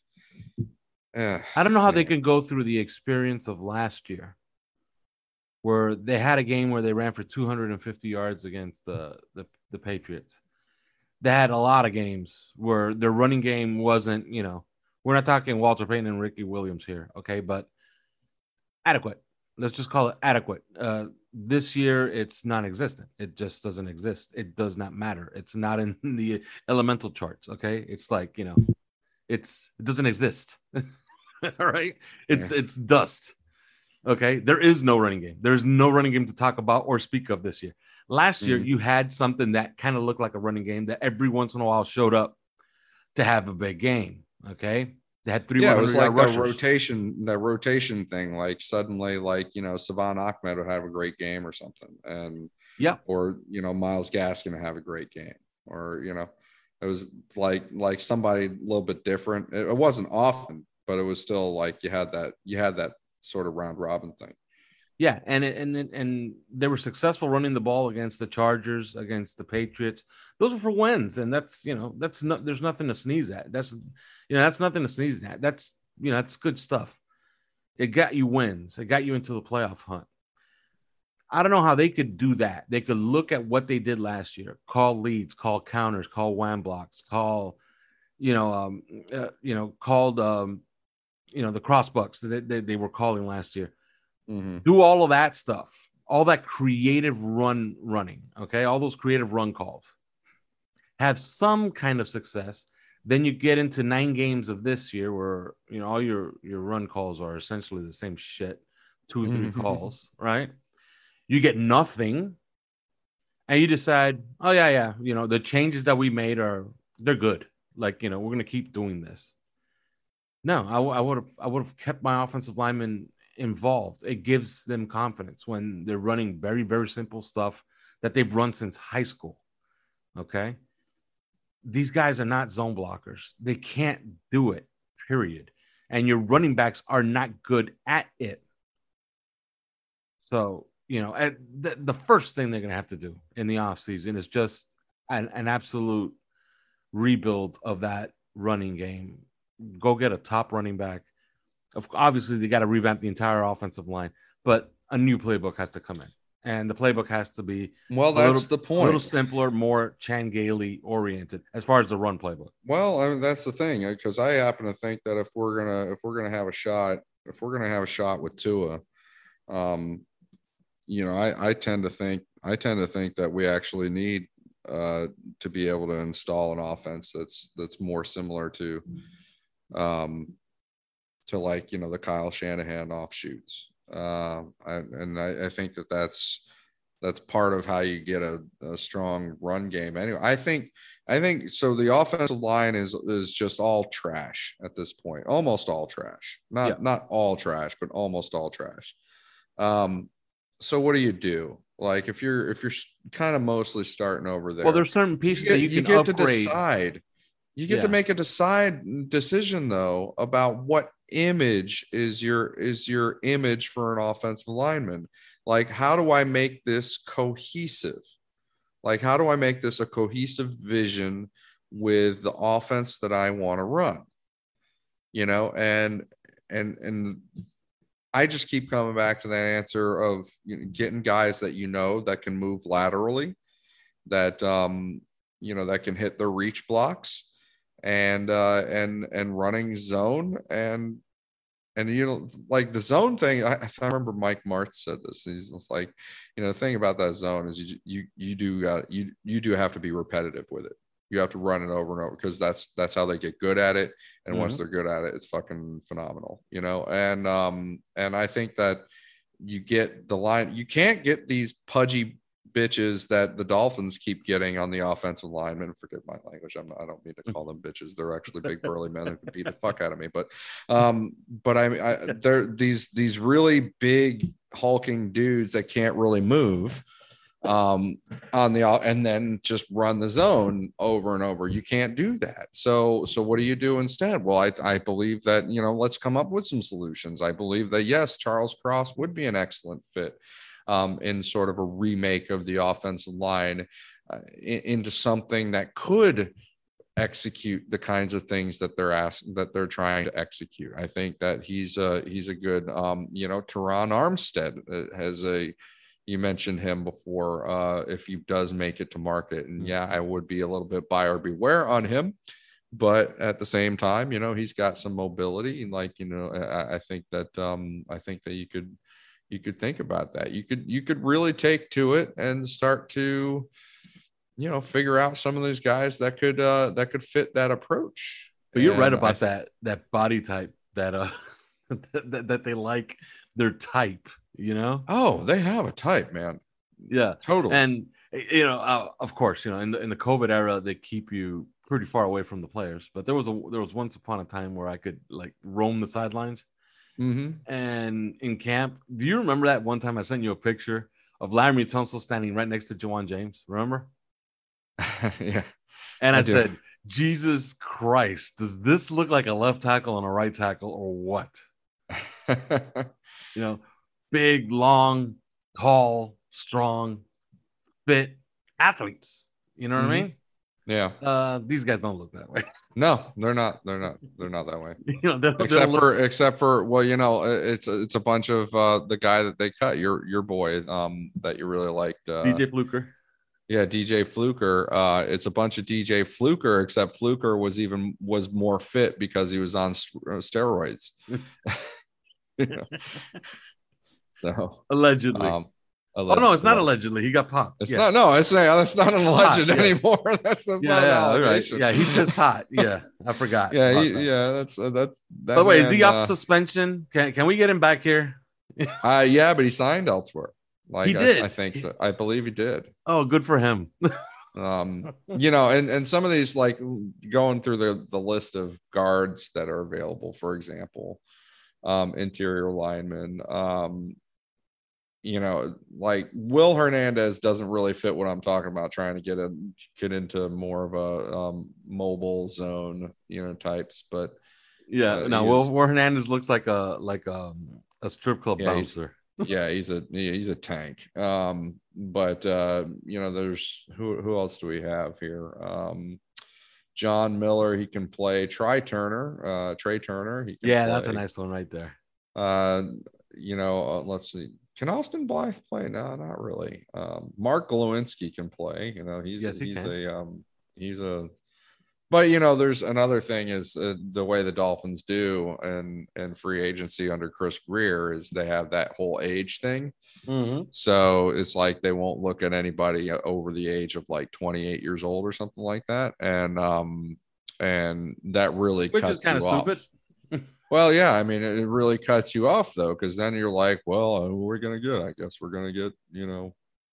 uh, I don't know how they can go through the experience of last year where they had a game where they ran for two hundred fifty yards against the, the, the Patriots. They had a lot of games where their running game wasn't, you know, we're not talking Walter Payton and Ricky Williams here. Okay. But adequate. Let's just call it adequate. Uh, this year, it's non-existent. It just doesn't exist. It does not matter. It's not in the elemental charts. Okay, it's like, you know, it's it doesn't exist. All right, it's yeah. it's dust. Okay, there is no running game. There's no running game to talk about or speak of this year. Last year, mm-hmm. you had something that kind of looked like a running game that every once in a while showed up to have a big game. Okay. They had three. Yeah, it was like that rotation, that rotation thing. Like suddenly, like, you know, Savon Ahmed would have a great game or something, and yeah, or you know, Myles Gaskin to have a great game, or you know, it was like like somebody a little bit different. It, it wasn't often, but it was still like you had that you had that sort of round robin thing. Yeah, and it, and it, and they were successful running the ball against the Chargers, against the Patriots. Those were for wins, and that's you know that's not there's nothing to sneeze at. That's you know that's nothing to sneeze at. That's you know that's good stuff. It got you wins. It got you into the playoff hunt. I don't know how they could do that. They could look at what they did last year, call leads, call counters, call wham blocks, call you know um uh, you know called um you know the crossbucks that they, they were calling last year. Mm-hmm. Do all of that stuff, all that creative run running, okay? All those creative run calls. Have some kind of success. Then you get into nine games of this year where, you know, all your, your run calls are essentially the same shit, two or three mm-hmm. calls, right? You get nothing, and you decide, oh, yeah, yeah, you know, the changes that we made are, they're good. Like, you know, we're going to keep doing this. No, I, I would have I would have kept my offensive linemen involved. It gives them confidence when they're running very, very simple stuff that they've run since high school. Okay. these guys are not zone blockers. They can't do it, period. And your running backs are not good at it. So, you know, at the, the first thing they're going to have to do in the offseason is just an, an absolute rebuild of that running game. Go get a top running back. Obviously, they got to revamp the entire offensive line, but a new playbook has to come in. And the playbook has to be well, that's little, the point. A little simpler, more Chan Gailey oriented as far as the run playbook. Well, I mean, that's the thing, because I happen to think that if we're gonna if we're gonna have a shot, if we're gonna have a shot with Tua, um, you know, I, I tend to think I tend to think that we actually need uh, to be able to install an offense that's that's more similar to, um, to like you know the Kyle Shanahan offshoots. Uh, I, and I, I think that that's that's part of how you get a, a strong run game. Anyway, I think I think so. The offensive line is is just all trash at this point, almost all trash. Not yeah. not all trash, but almost all trash. Um, so what do you do? Like if you're if you're kind of mostly starting over there, well, there's certain pieces you get, that you, you can get upgrade. to decide. You get yeah. to make a decide decision though about what image is your is your image for an offensive lineman. Like, how do I make this cohesive? Like, how do I make this a cohesive vision with the offense that I want to run? You know, and and and I just keep coming back to that answer of you know, getting guys that you know that can move laterally, that um you know that can hit the reach blocks. And uh and and running zone and and you know like the zone thing. I, I remember Mike Martz said this. He's just like, you know, the thing about that zone is you you you do got you you do have to be repetitive with it. You have to run it over and over because that's that's how they get good at it. And mm-hmm. once they're good at it, it's fucking phenomenal, you know. And um and I think that you get the line. You can't get these pudgy bitches that the Dolphins keep getting on the offensive linemen. Forget my language. I'm not, I don't mean to call them bitches. They're actually big burly men who can beat the fuck out of me. But, um, but I, I they're these these really big hulking dudes that can't really move, um, on the and then just run the zone over and over. You can't do that. So so what do you do instead? Well, I I believe that you know let's come up with some solutions. I believe that yes, Charles Cross would be an excellent fit. Um, in sort of a remake of the offensive line uh, in, into something that could execute the kinds of things that they're asking, that they're trying to execute. I think that he's a, he's a good, um, you know, Teron Armstead has a, you mentioned him before, uh, if he does make it to market. And yeah, I would be a little bit buyer beware on him, but at the same time, you know, he's got some mobility. And like, you know, I, I think that, um, I think that you could, you could think about that. You could, you could really take to it and start to, you know, figure out some of those guys that could, uh, that could fit that approach. But you're and right about th- that, that body type that, uh, that, that they like their type, you know? Oh, they have a type, man. Yeah, totally. And, you know, uh, of course, you know, in the, in the COVID era, they keep you pretty far away from the players, but there was a, there was once upon a time where I could like roam the sidelines. Mm-hmm. And in camp, do you remember that one time I sent you a picture of Laremy Tunsil standing right next to Jawan James? Remember? Yeah. And I, I said, Jesus Christ, does this look like a left tackle and a right tackle or what? You know, big, long, tall, strong, fit athletes. You know what mm-hmm. I mean? Yeah. Uh, these guys don't look that way. No, they're not. They're not. They're not that way. You know, they're, except they're for, look- except for, well, you know, it's it's a bunch of uh, the guy that they cut. Your your boy, um, that you really liked, uh, D J Fluker. Yeah, D J Fluker. Uh, it's a bunch of D J Fluker, except Fluker was even was more fit because he was on st- steroids. You know? So allegedly. Um, Alleged, oh no, it's not allegedly. He got popped. It's yeah. not. No, it's not. That's not an alleged hot, anymore. Yeah. That's that's yeah, not yeah, an allegation. Right. Yeah, he pissed hot. Yeah, I forgot. Yeah, he, that. yeah. That's uh, that's. That By the way, man, is he off uh, suspension? Can can we get him back here? uh yeah, but he signed elsewhere. Like he did. I, I think so. I believe he did. Oh, good for him. um, you know, and and some of these, like going through the the list of guards that are available, for example, um, interior linemen, um. you know, like Will Hernandez doesn't really fit what I'm talking about, trying to get in, get into more of a um, mobile zone, you know, types. But yeah, uh, no, Will, Will Hernandez looks like a like a, a strip club yeah, bouncer. He's, yeah, he's a he's a tank. Um, but uh, you know, there's who who else do we have here? Um, John Miller, he can play. Try Turner, uh, Trey Turner, he can yeah, play. that's a nice one right there. Uh, you know, uh, let's see. Can Austin Blythe play? No, not really. Um, Mark Glowinski can play. You know, he's yes, he he's can. a um, he's a. But you know, there's another thing is uh, the way the Dolphins do and and free agency under Chris Greer is they have that whole age thing. Mm-hmm. So it's like they won't look at anybody over the age of like twenty-eight years old or something like that, and um and that really Which cuts is kind you of off. stupid. Well, yeah, I mean, it really cuts you off though, because then you're like, well, uh, we're gonna get, I guess we're gonna get, you know,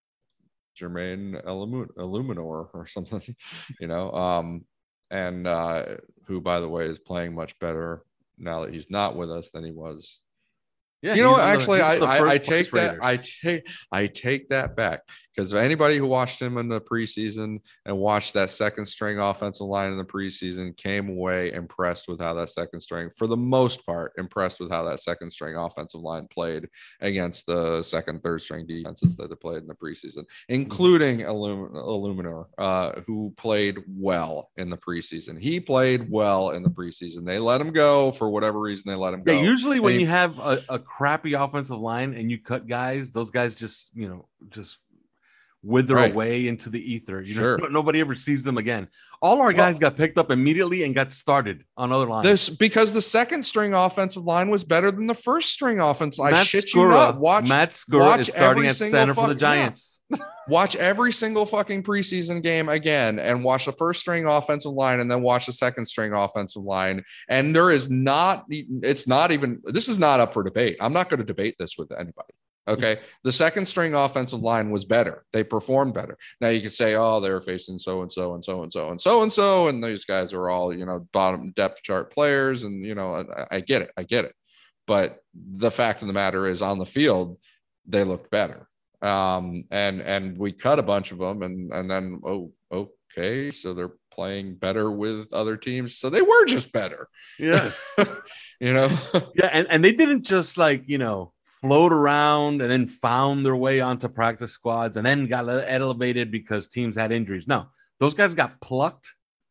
Jermaine Illuminor or something, you know, um, and uh, who, by the way, is playing much better now that he's not with us than he was. Yeah, you know, he's the- actually, he's I, the I, first I place take that, Raider. I take, I take that back, because anybody who watched him in the preseason and watched that second string offensive line in the preseason came away impressed with how that second string, for the most part, impressed with how that second string offensive line played against the second, third string defenses that they played in the preseason, including Illum- Illuminor, uh, who played well in the preseason. He played well in the preseason. They let him go for whatever reason. They let him Yeah, go. usually when And he- you have a, a crappy offensive line and you cut guys, those guys just, you know, just wither Right. away into the ether. You Sure. know, nobody ever sees them again. All our guys Well- got picked up immediately and got started on other lines. This because the second string offensive line was better than the first string offense. I Matt shit Skura, you not. Watch Matt Skura watch is starting every at single center for the fuck- yeah. Giants. watch every single fucking preseason game again and watch the first string offensive line and then watch the second string offensive line. And there is not, it's not even, this is not up for debate. I'm not going to debate this with anybody. Okay. The second string offensive line was better. They performed better. Now you can say, oh, they were facing so and so and so and so and so and so. And these guys are all, you know, bottom depth chart players. And, you know, I, I get it. I get it. But the fact of the matter is on the field, they looked better. Um, and, and we cut a bunch of them and, and then, oh, okay. So they're playing better with other teams. So they were just better. Yes. You know? Yeah. And, and they didn't just like, you know, float around and then found their way onto practice squads and then got elevated because teams had injuries. No, those guys got plucked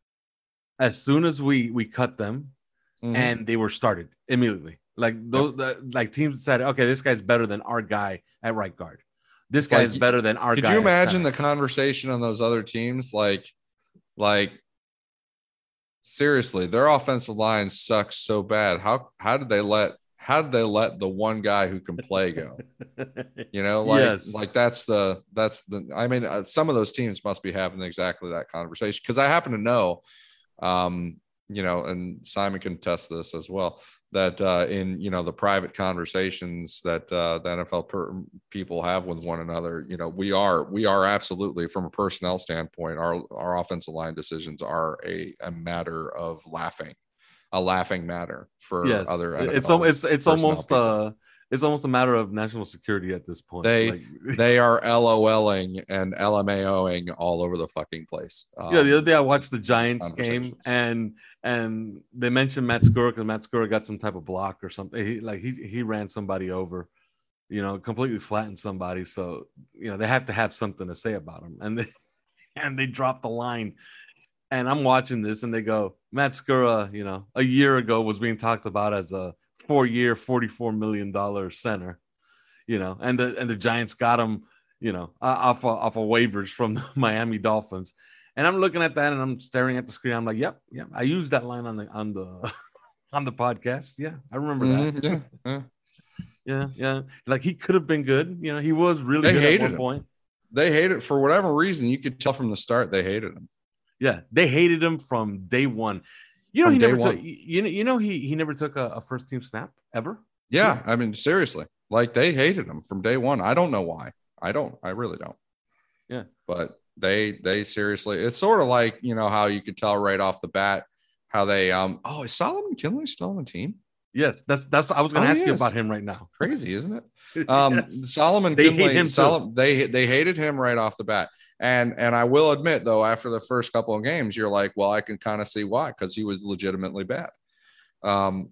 as soon as we, we cut them Mhm. and they were started immediately. Like those, the, like teams decided, okay, this guy's better than our guy at right guard. This It's guy's like- better than our Could guy. you at imagine center. the conversation on those other teams? Like, like seriously, their offensive line sucks so bad. How how did they let how did they let the one guy who can play go? You know, like Yes. like that's the that's the. I mean, uh, some of those teams must be having exactly that conversation because I happen to know, um, you know, and Simon can test this as well. That uh, in you know the private conversations that uh, the N F L per- people have with one another, you know, we are we are absolutely from a personnel standpoint, our our offensive line decisions are a, a matter of laughing, a laughing matter for yes. other N F L. It's al- it's it's personnel almost people. uh it's almost a matter of national security at this point. They- Like, They are LOLing and LMAOing all over the fucking place. yeah, the other Um, day I watched the Giants game conversations. and and they mentioned Matt Skura because Matt Skura got some type of block or something. He like he he ran somebody over, you know, completely flattened somebody. So you know they have to have something to say about him, and they and they dropped the line. And I'm watching this, and they go, Matt Skura, you know, a year ago was being talked about as a four-year, forty-four million dollars center, you know, and the and the Giants got him, you know, off of, off of waivers from the Miami Dolphins. And I'm looking at that and I'm staring at the screen. I'm like, yep, yep. I used that line on the on the on the podcast. Yeah, I remember that. mhm, yeah, yeah. Yeah, yeah. Like he could have been good. You know, he was really They good at hated one him. point. They hate it for whatever reason. You could tell from the start they hated him. Yeah, they hated him from day one. You know, From he day never took. one. You know, you know he he never took a, a first team snap ever. Yeah, I mean, seriously, like they hated him from day one. I don't know why. I don't. I really don't. Yeah. But they they seriously. It's sort of like you know how you could tell right off the bat how they um. Oh, is Solomon McKinley still on the team? Yes, that's that's. I was going to Oh, ask he you is. about him right now. Crazy, isn't it? Um, Yes. Solomon They hate Kinley, him too. Solomon, they they hated him right off the bat, and and I will admit though, after the first couple of games, you're like, well, I can kind of see why, because he was legitimately bad. Um,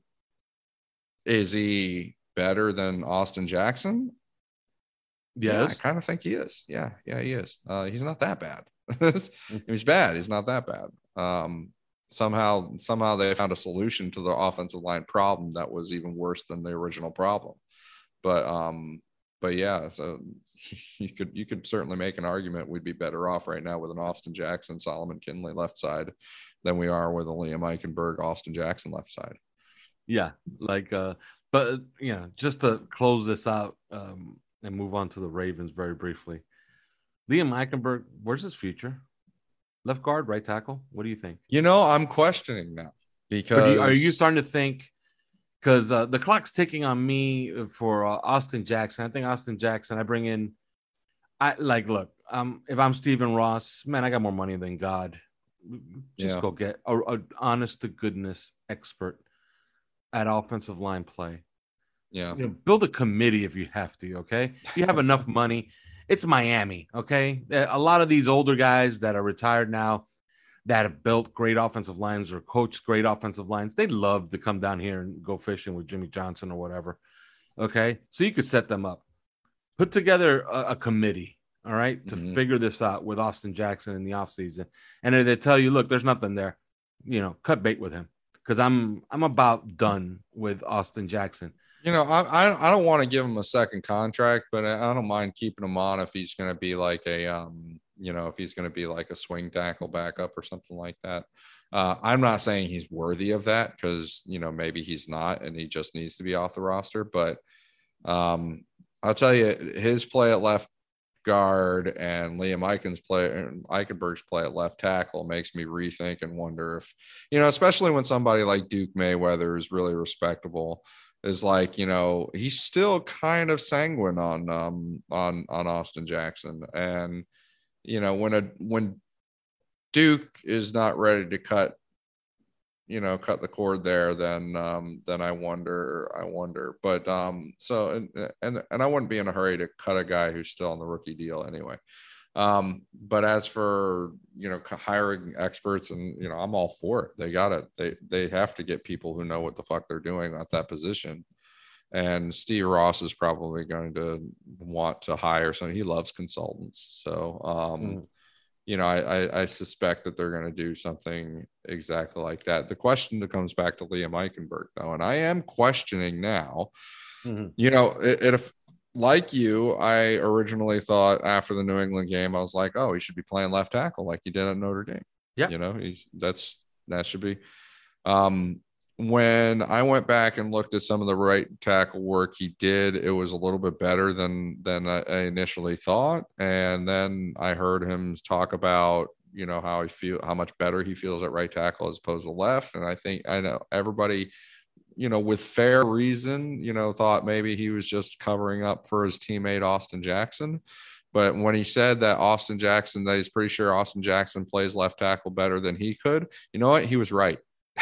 is he better than Austin Jackson? Yeah, I Yes. kind of think he is. Yeah, yeah, he is. Uh, he's not that bad. He's bad. He's not that bad. Um, somehow, somehow they found a solution to the offensive line problem that was even worse than the original problem. But, um, but yeah, so you could you could certainly make an argument we'd be better off right now with an Austin Jackson, Solomon Kinley left side than we are with a Liam Eichenberg, Austin Jackson left side. Yeah, like, uh, but you know, just to close this out um, and move on to the Ravens very briefly. Liam Eichenberg, where's his future? Left guard, right tackle. What do you think? You know, I'm questioning now because Or do you, are you starting to think? Because uh, the clock's ticking on me for uh, Austin Jackson. I think Austin Jackson. I bring in. I like look. Um, if I'm Stephen Ross, man, I got more money than God. Just Yeah. go get a, a honest to goodness expert at offensive line play. Yeah. You know, build a committee if you have to. Okay, if you have enough money. It's Miami. Okay, a lot of these older guys that are retired now, that have built great offensive lines or coached great offensive lines, they love to come down here and go fishing with Jimmy Johnson or whatever. Okay, so you could set them up, put together a, a committee. All right, to Mhm. figure this out with Austin Jackson in the offseason. And if they tell you, look, there's nothing there, you know, cut bait with him. Because I'm I'm about done with Austin Jackson. You know, I I, I don't want to give him a second contract, but I, I don't mind keeping him on if he's going to be like a um, you know, if he's going to be like a swing tackle backup or something like that. Uh, I'm not saying he's worthy of that because you know maybe he's not and he just needs to be off the roster. But um, I'll tell you, his play at left guard and Liam Eichen's play and Eichenberg's play at left tackle makes me rethink and wonder if, you know, especially when somebody like Duke Mayweather is really respectable, is like, you know, he's still kind of sanguine on um on on Austin Jackson. And, you know, when a when Duke is not ready to cut, you know, cut the cord there, then um then I wonder, I wonder. But um so and and and I wouldn't be in a hurry to cut a guy who's still on the rookie deal anyway. Um, but as for, you know, hiring experts, and, you know, I'm all for it. They gotta, they, they have to get people who know what the fuck they're doing at that position. And Steve Ross is probably going to want to hire someone. He loves consultants. So, um, mm. you know, I, I, I suspect that they're going to do something exactly like that. The question that comes back to Liam Eichenberg though, and I am questioning now, mm-hmm. you know, it, it like you, I originally thought after the New England game, I was like, oh, he should be playing left tackle like he did at Notre Dame. Yeah. You know, he's that's that should be. Um, when I went back and looked at some of the right tackle work he did, it was a little bit better than than I initially thought. And then I heard him talk about, you know, how he feel how much better he feels at right tackle as opposed to left. And I think I know everybody, you know, with fair reason, you know, thought maybe he was just covering up for his teammate Austin Jackson. But when he said that Austin Jackson, that he's pretty sure Austin Jackson plays left tackle better than he could, you know what? He was right.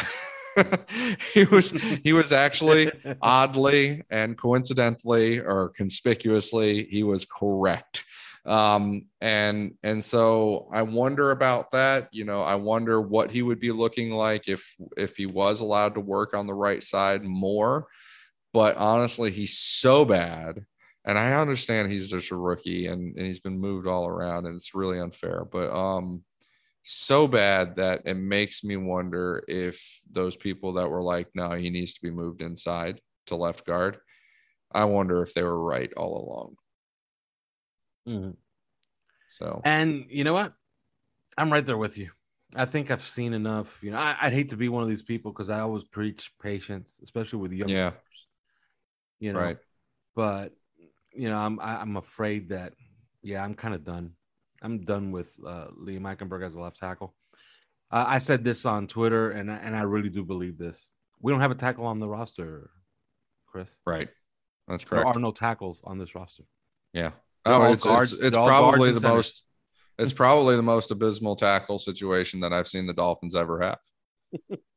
he was he was actually oddly and coincidentally or conspicuously, he was correct. Um, and, and so I wonder about that. You know, I wonder what he would be looking like if, if he was allowed to work on the right side more, but honestly, he's so bad. And I understand he's just a rookie and, and he's been moved all around and it's really unfair, but, um, so bad that it makes me wonder if those people that were like, no, he needs to be moved inside to left guard. I wonder if they were right all along. Mm-hmm. So, and you know what? I'm right there with you. I think I've seen enough. You know, I, I'd hate to be one of these people because I always preach patience, especially with young yeah. players. You know, right. But you know, I'm I, I'm afraid that yeah, I'm kind of done. I'm done with uh, Liam Eichenberg as a left tackle. Uh, I said this on Twitter, and and I really do believe this. We don't have a tackle on the roster, Chris. Right. That's correct. There are no tackles on this roster. Yeah. Oh, it's, guards, it's, it's they're probably the centers. most, it's probably the most abysmal tackle situation that I've seen the Dolphins ever have.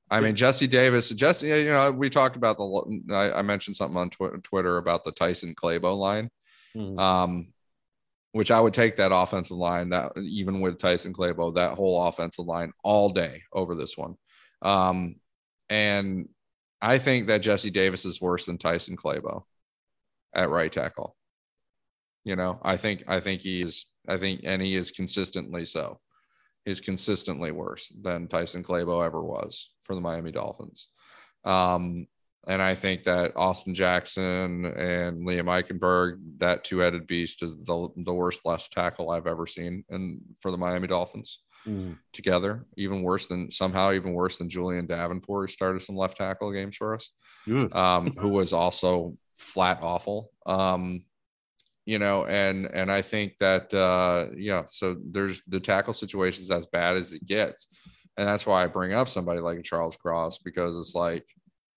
I mean, Jesse Davis, Jesse, you know, we talked about the, I, I mentioned something on tw- Twitter about the Tyson Clabo line, mm-hmm. um, which I would take that offensive line, that even with Tyson Clabo, that whole offensive line all day over this one. Um, and I think that Jesse Davis is worse than Tyson Clabo at right tackle. You know, I think, I think he is, I think, and he is consistently so. Is consistently worse than Tyson Clabo ever was for the Miami Dolphins. Um, and I think that Austin Jackson and Liam Eichenberg, that two-headed beast, is the, the worst left tackle I've ever seen in, for the Miami Dolphins mm. together. Even worse than, somehow even worse than Julian Davenport, who started some left tackle games for us, um, who was also flat awful. Um, You know, and and I think that, uh, yeah, so there's the tackle situation is as bad as it gets. And that's why I bring up somebody like Charles Cross, because it's like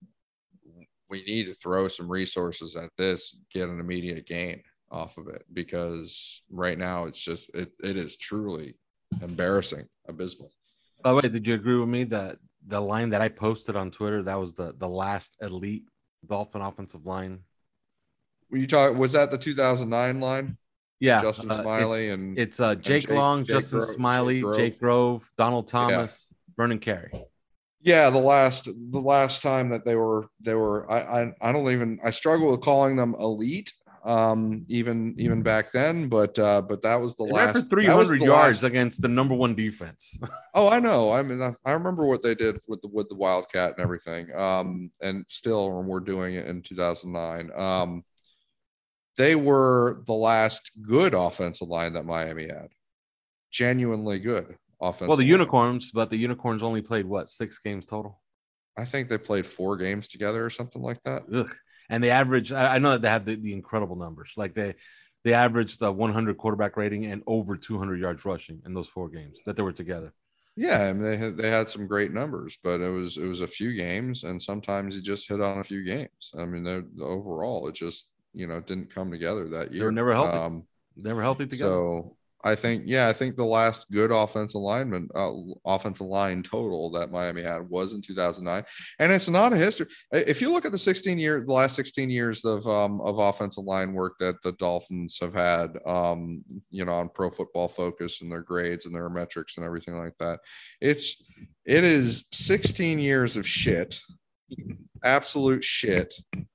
we need to throw some resources at this, get an immediate gain off of it, because right now it's just it it is truly embarrassing, abysmal. By the way, did you agree with me that the line that I posted on Twitter, that was the, the last elite Dolphin offensive line? Were you talking, was that the two thousand nine line? Yeah. Justin uh, Smiley it's, and it's uh, Jake, Jake Long, Jake Justin Gro- Smiley, Jake Grove. Jake Grove, Donald Thomas, yeah. Vernon Carey. Yeah, the last the last time that they were they were I I, I don't even I struggle with calling them elite um even even back then, but uh but that was the they last ran for three hundred yards last... against the number one defense. Oh, I know. I mean, I, I remember what they did with the with the Wildcat and everything. Um and still we're doing it in two thousand nine. Um They were the last good offensive line that Miami had. Genuinely good offensive Well, the line. Unicorns, but the Unicorns only played, what, six games total? I think they played four games together or something like that. Ugh. And they averaged, I, I know that they have the, the incredible numbers. Like they they averaged the one hundred quarterback rating and over two hundred yards rushing in those four games that they were together. Yeah, I mean, they had, they had some great numbers, but it was it was a few games, and sometimes you just hit on a few games. I mean, overall, it just, you know, didn't come together that year. They were never healthy. Um, never healthy together. So I think, yeah, I think the last good offensive lineman, uh, offensive line total that Miami had was in two thousand nine. And it's not a history. If you look at the sixteen years, the last sixteen years of, um, of offensive line work that the Dolphins have had, um, you know, on Pro Football Focus and their grades and their metrics and everything like that, it's, it is sixteen years of shit, absolute shit,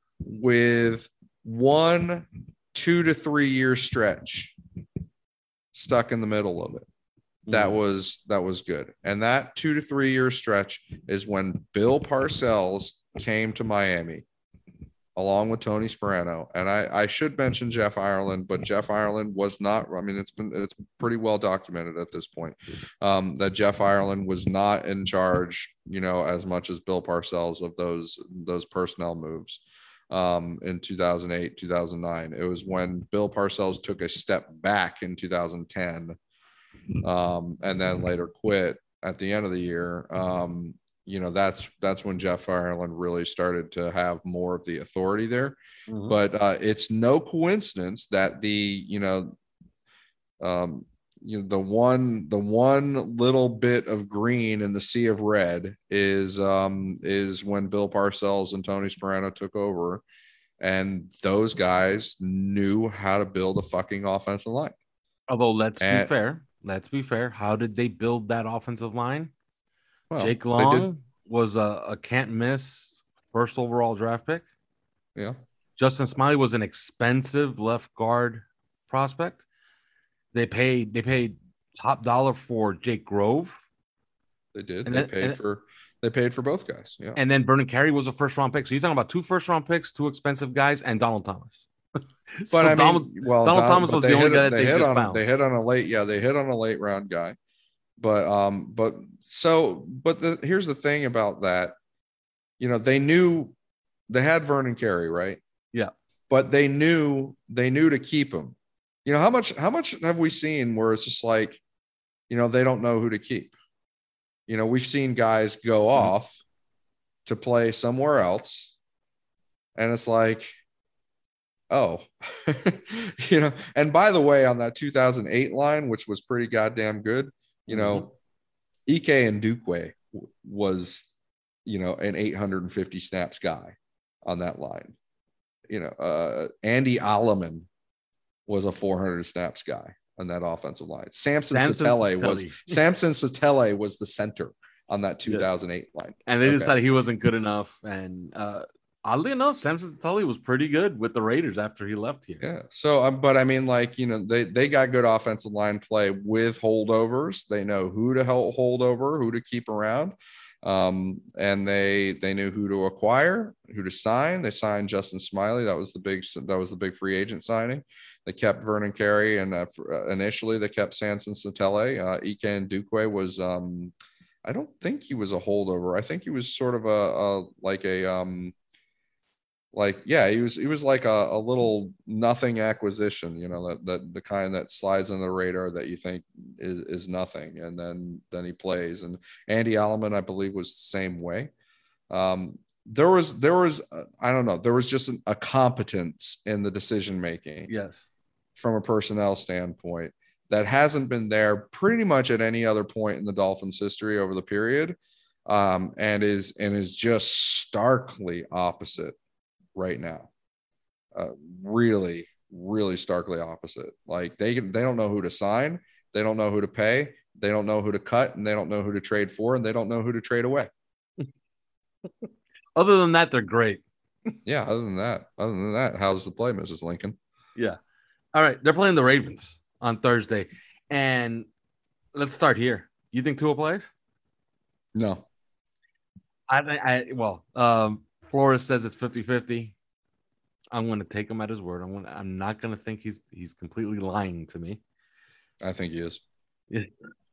with one two to three year stretch stuck in the middle of it. That mm. was that was good. And that two to three year stretch is when Bill Parcells came to Miami along with Tony Sparano. And I, I should mention Jeff Ireland, but Jeff Ireland was not, I mean, it's been it's pretty well documented at this point, um, that Jeff Ireland was not in charge, you know, as much as Bill Parcells of those those personnel moves. Um, in two thousand eight, two thousand nine. It was when Bill Parcells took a step back in two thousand ten, um, and then later quit at the end of the year. Um, you know, that's that's when Jeff Ireland really started to have more of the authority there. Mm-hmm. But uh, it's no coincidence that the, you know, um, you know, the one the one little bit of green in the sea of red is um is when Bill Parcells and Tony Sparano took over, and those guys knew how to build a fucking offensive line. Although let's and, be fair, let's be fair. How did they build that offensive line? Well, Jake Long was a, a can't miss first overall draft pick. Yeah. Justin Smiley was an expensive left guard prospect. They paid they paid top dollar for Jake Grove. They did. And they then, paid and, for they paid for both guys. Yeah. And then Vernon Carey was a first round pick. So you're talking about two first round picks, two expensive guys, and Donald Thomas. But so I mean, Donald, well, Donald Don, Thomas was the only hit, guy that they, they hit just on. found. They hit on a late, yeah, they hit on a late round guy. But um, but so but the here's the thing about that, you know, they knew they had Vernon Carey, right? Yeah. But they knew they knew to keep him. You know, how much how much have we seen where it's just like, you know, they don't know who to keep? You know, we've seen guys go off to play somewhere else, and it's like, oh, you know, and by the way, on that two thousand eight line, which was pretty goddamn good, you know, mm-hmm. Ike and Dukwe was you know, an eight hundred fifty snaps guy on that line. You know, uh, Andy Alleman was a four hundred snaps guy on that offensive line. Samson, Samson Satele Satele. was Samson Satele was the center on that two thousand eight yeah. line. And they okay. decided he wasn't good enough. And uh, oddly enough, Samson Satele was pretty good with the Raiders after he left here. Yeah. So, um, but I mean, like, you know, they, they got good offensive line play with holdovers. They know who to help hold over, who to keep around. Um, and they, they knew who to acquire, who to sign. They signed Justin Smiley. That was the big, that was the big free agent signing. They kept Vernon Carey, and uh, initially they kept Samson Satele. Uh, Ike Ndukwe was, um, I don't think he was a holdover. I think he was sort of a, a like a, um, like, yeah, he was, he was like a, a little nothing acquisition, you know, that, that the kind that slides on the radar that you think is, is nothing. And then, then he plays. And Andy Alleman, I believe, was the same way. Um, there was, there was, uh, I don't know, there was just an, a competence in the decision-making. Yes. From a personnel standpoint that hasn't been there pretty much at any other point in the Dolphins history over the period. Um, and is, and is just starkly opposite right now. Uh, really, really starkly opposite. Like they, they don't know who to sign. They don't know who to pay. They don't know who to cut, and they don't know who to trade for, and they don't know who to trade away. Other than that, they're great. Yeah. Other than that, other than that, how's the play, Missus Lincoln? Yeah. All right. They're playing the Ravens on Thursday. And let's start here. You think Tua plays? No. I, I well, um, Flores says it's fifty-fifty. I'm going to take him at his word. I'm going to, I'm not going to think he's he's completely lying to me. I think he is. Yeah.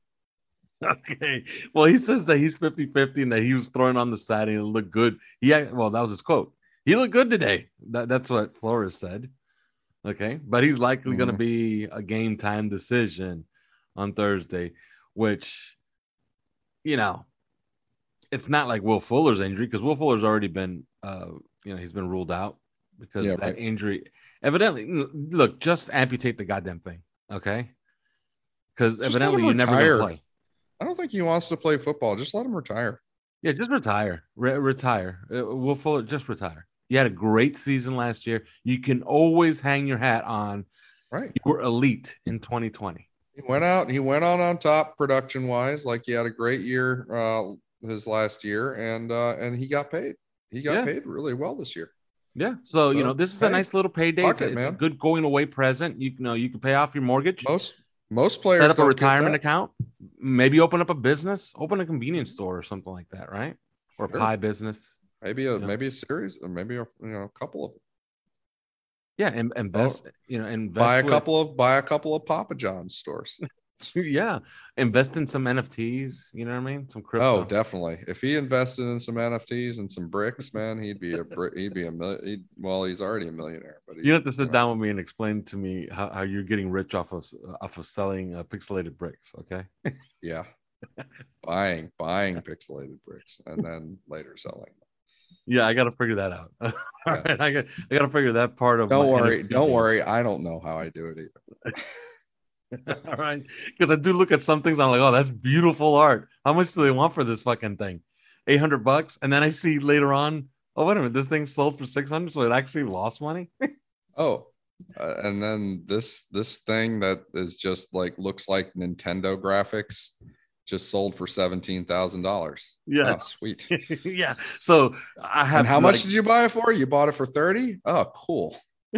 Okay. Well, he says that he's fifty-fifty and that he was throwing on the side and it looked good. Yeah. Well, that was his quote. He looked good today. That, that's what Flores said. Okay. But he's likely mm-hmm. going to be a game time decision on Thursday, which, you know, it's not like Will Fuller's injury because Will Fuller's already been, uh, you know, he's been ruled out because yeah, that right. injury. Evidently, look, just amputate the goddamn thing, okay? Because evidently you're never going to play. I don't think he wants to play football. Just let him retire. Yeah, just retire. Re- retire. Uh, Will Fuller, just retire. You had a great season last year. You can always hang your hat on. Right. You were elite in twenty twenty. He went out. He went on on top production-wise. Like he had a great year uh, his last year, and uh, and he got paid. He got yeah. paid really well this year. Yeah. So, so you know, this is hey, a nice little payday. It's, it, it's a good going away present. You, you know, you can pay off your mortgage. Most most players set up a retirement account. Maybe open up a business. Open a convenience store or something like that, right? Or sure. pie business. Maybe a you know? maybe a series, or maybe a you know a couple of them. Yeah, and invest. Oh, you know, invest buy a with, couple of buy a couple of Papa John's stores. Yeah, invest in some N F Ts. You know what I mean? Some crypto. Oh, definitely. If he invested in some N F Ts and some bricks, man, he'd be a he'd be a million. Well, he's already a millionaire. But you have to sit you know. down with me and explain to me how, how you're getting rich off of off of selling uh, pixelated bricks. Okay. Yeah, buying buying pixelated bricks and then later selling. Yeah, I got to figure that out. All yeah. right, I got I got to figure that part of. Don't worry, N F T don't game. worry. I don't know how I do it either. All right, because I do look at some things. I'm like, oh, that's beautiful art. How much do they want for this fucking thing? Eight hundred bucks, and then I see later on, oh wait a minute, this thing sold for six hundred, so it actually lost money. Oh, uh, and then this this thing that is just like looks like Nintendo graphics. Just sold for seventeen thousand dollars. Yeah, oh, sweet. Yeah. So I have. And how like, much did you buy it for? You bought it for thirty. Oh, cool.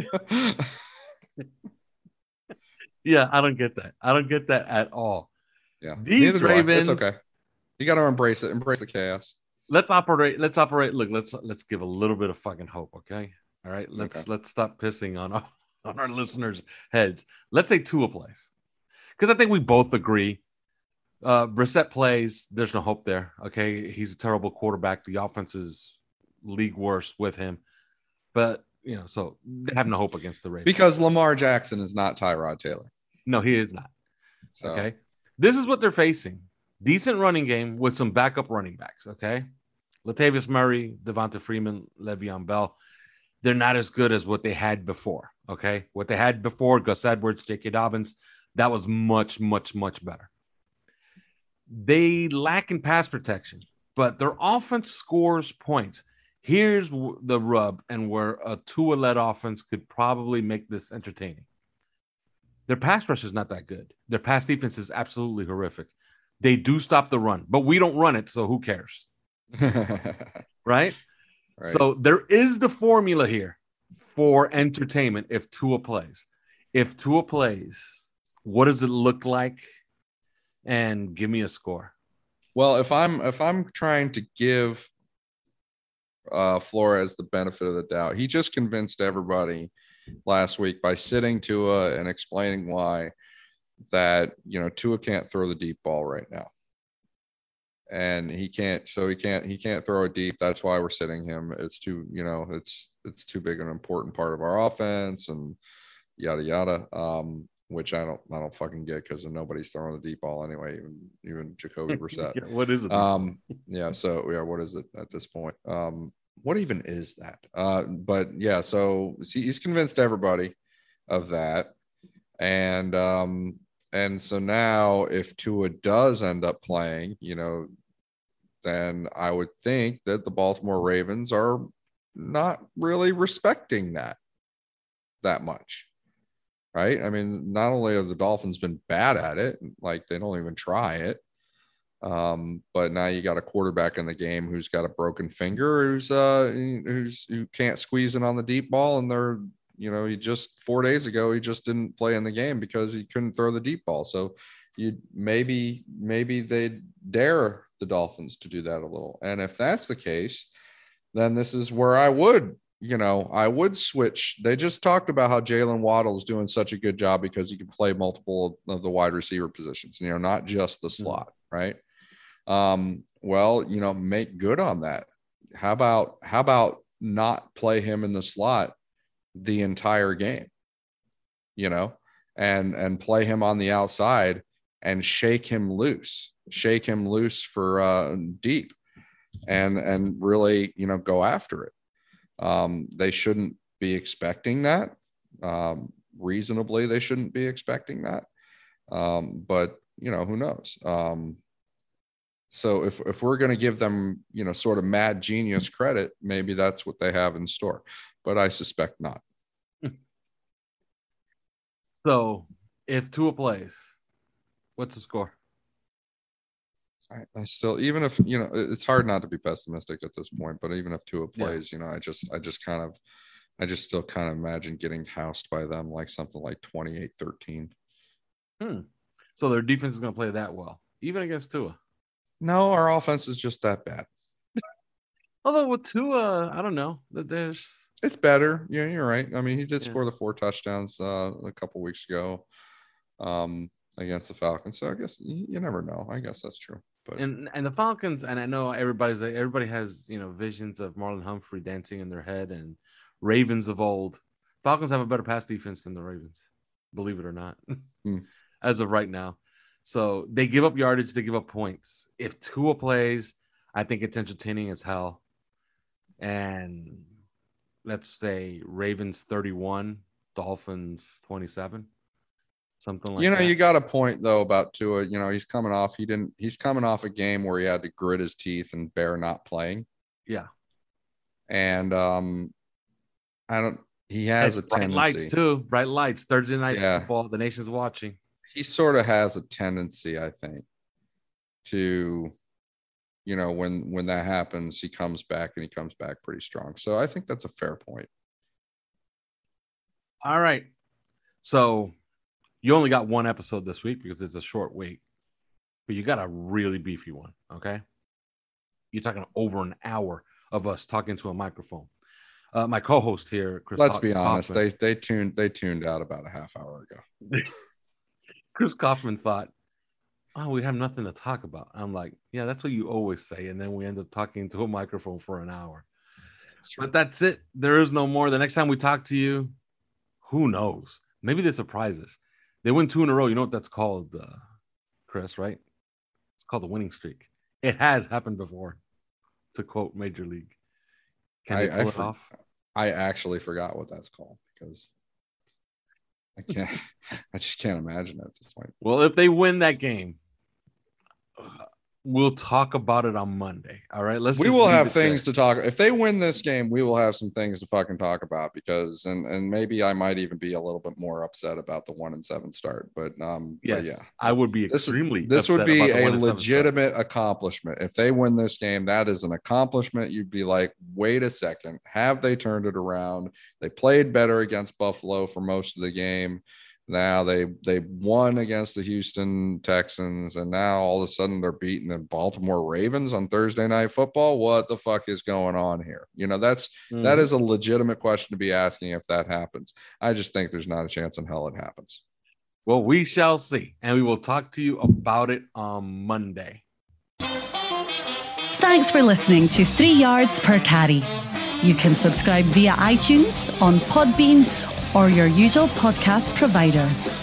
Yeah, I don't get that. I don't get that at all. Yeah, these Ravens. It's okay. You got to embrace it. Embrace the chaos. Let's operate. Let's operate. Look, let's let's give a little bit of fucking hope. Okay. All right. Let's okay. let's stop pissing on our on our listeners' heads. Let's say Tua plays, because I think we both agree. Uh, Brissett plays. There's no hope there. Okay, he's a terrible quarterback. The offense is league worst with him, but you know, so they have no hope against the Ravens because Lamar Jackson is not Tyrod Taylor. No, he is not. So. Okay, this is what they're facing: decent running game with some backup running backs. Okay, Latavius Murray, Devonta Freeman, Le'Veon Bell. They're not as good as what they had before. Okay, what they had before: Gus Edwards, J K. Dobbins. That was much, much, much better. They lack in pass protection. but their offense scores points. Here's the rub, and where a Tua-led offense could probably make this entertaining. Their pass rush is not that good. Their pass defense is absolutely horrific. They do stop the run, but we don't run it, so who cares? Right? Right? So there is the formula here for entertainment if Tua plays. If Tua plays, what does it look like? And give me a score. Well, if I'm if I'm trying to give uh, Flores the benefit of the doubt, he just convinced everybody last week by sitting Tua and explaining why that, you know, Tua can't throw the deep ball right now. And he can't, so he can't, he can't throw it deep. That's why we're sitting him. It's too, you know, it's, it's too big an important part of our offense and yada, yada. Um, which I don't, I don't fucking get because nobody's throwing the deep ball anyway, even, even Jacoby Brissett. Yeah, what is it? Um, yeah. So yeah, what is it at this point? Um, what even is that? Uh, but yeah, so see, he's convinced everybody of that. And, um, and so now if Tua does end up playing, you know, then I would think that the Baltimore Ravens are not really respecting that that much, right? I mean, not only have the Dolphins been bad at it, like they don't even try it, um, but now you got a quarterback in the game who's got a broken finger, who's uh, who's who can't squeeze it on the deep ball, and they're, you know, he just four days ago he just didn't play in the game because he couldn't throw the deep ball. So you maybe maybe they'd dare the Dolphins to do that a little. And if that's the case, then this is where I would, you know, I would switch. They just talked about how Jalen Waddle is doing such a good job because he can play multiple of the wide receiver positions, you know, not just the slot, right? Um, well, you know, make good on that. How about how about not play him in the slot the entire game, you know, and and play him on the outside and shake him loose, shake him loose for uh, deep, and and really, you know, go after it. Um, they shouldn't be expecting that. Um, reasonably, they shouldn't be expecting that. Um, but you know, who knows? Um, so if if we're going to give them, you know, sort of mad genius credit, maybe that's what they have in store. But I suspect not. So if Tua plays, what's the score? I, I still, even if, you know, it's hard not to be pessimistic at this point, but even if Tua plays, yeah. you know, I just, I just kind of, I just still kind of imagine getting housed by them like something like twenty-eight thirteen. Hmm. So their defense is going to play that well, even against Tua? No, our offense is just that bad. Although with Tua, I don't know. There's It's better. Yeah, you're right. I mean, he did yeah. score the four touchdowns uh, a couple weeks ago um, against the Falcons. So I guess you, you never know. I guess that's true. But and and the Falcons, and I know everybody's like, everybody has, you know, visions of Marlon Humphrey dancing in their head and Ravens of old. Falcons have a better pass defense than the Ravens, believe it or not, hmm. as of right now. So they give up yardage, they give up points. If Tua plays, I think it's entertaining as hell. And let's say Ravens thirty-one, Dolphins twenty-seven, something like that. You know, that. you got a point though about Tua. You know, he's coming off. He didn't. He's coming off a game where he had to grit his teeth and bear not playing. Yeah, and um, I don't. He has That's a bright tendency. lights too. Bright lights. Thursday night yeah. football. The nation's watching. He sort of has a tendency, I think, to, you know, when when that happens, he comes back and he comes back pretty strong. So I think that's a fair point. All right. So you only got one episode this week because it's a short week, but you got a really beefy one. Okay. You're talking over an hour of us talking to a microphone. Uh, my co-host here, Chris. Let's be honest. Kaufman, they they tuned they tuned out about a half hour ago. Chris Kaufman thought, oh, we have nothing to talk about. I'm like, yeah, that's what you always say. And then we end up talking to a microphone for an hour. That's but that's it. There is no more. The next time we talk to you, who knows? Maybe they surprise us. They win two in a row. You know what that's called, uh, Chris, right? It's called a winning streak. It has happened before, to quote Major League. Can they pull I, I it for, off? I actually forgot what that's called because I can't. I just can't imagine it at this point. Well, if they win that game, we'll talk about it on Monday. All right. Let's we just will leave have it things there. to talk. If they win this game, we will have some things to fucking talk about because and and maybe I might even be a little bit more upset about the one and seven start. But um Yes, but yeah. I would be This, extremely this would upset be about the a one and seven legitimate accomplishment. If they win this game, that is an accomplishment. You'd be like, wait a second, have they turned it around? They played better against Buffalo for most of the game. Now they they won against the Houston Texans, and now all of a sudden they're beating the Baltimore Ravens on Thursday Night Football. What the fuck is going on here? You know, that's Mm-hmm. that is a legitimate question to be asking if that happens. I just think there's not a chance in hell it happens. Well, we shall see, and we will talk to you about it on Monday. Thanks for listening to Three Yards Per Carry. You can subscribe via iTunes, on Podbean, or your usual podcast provider.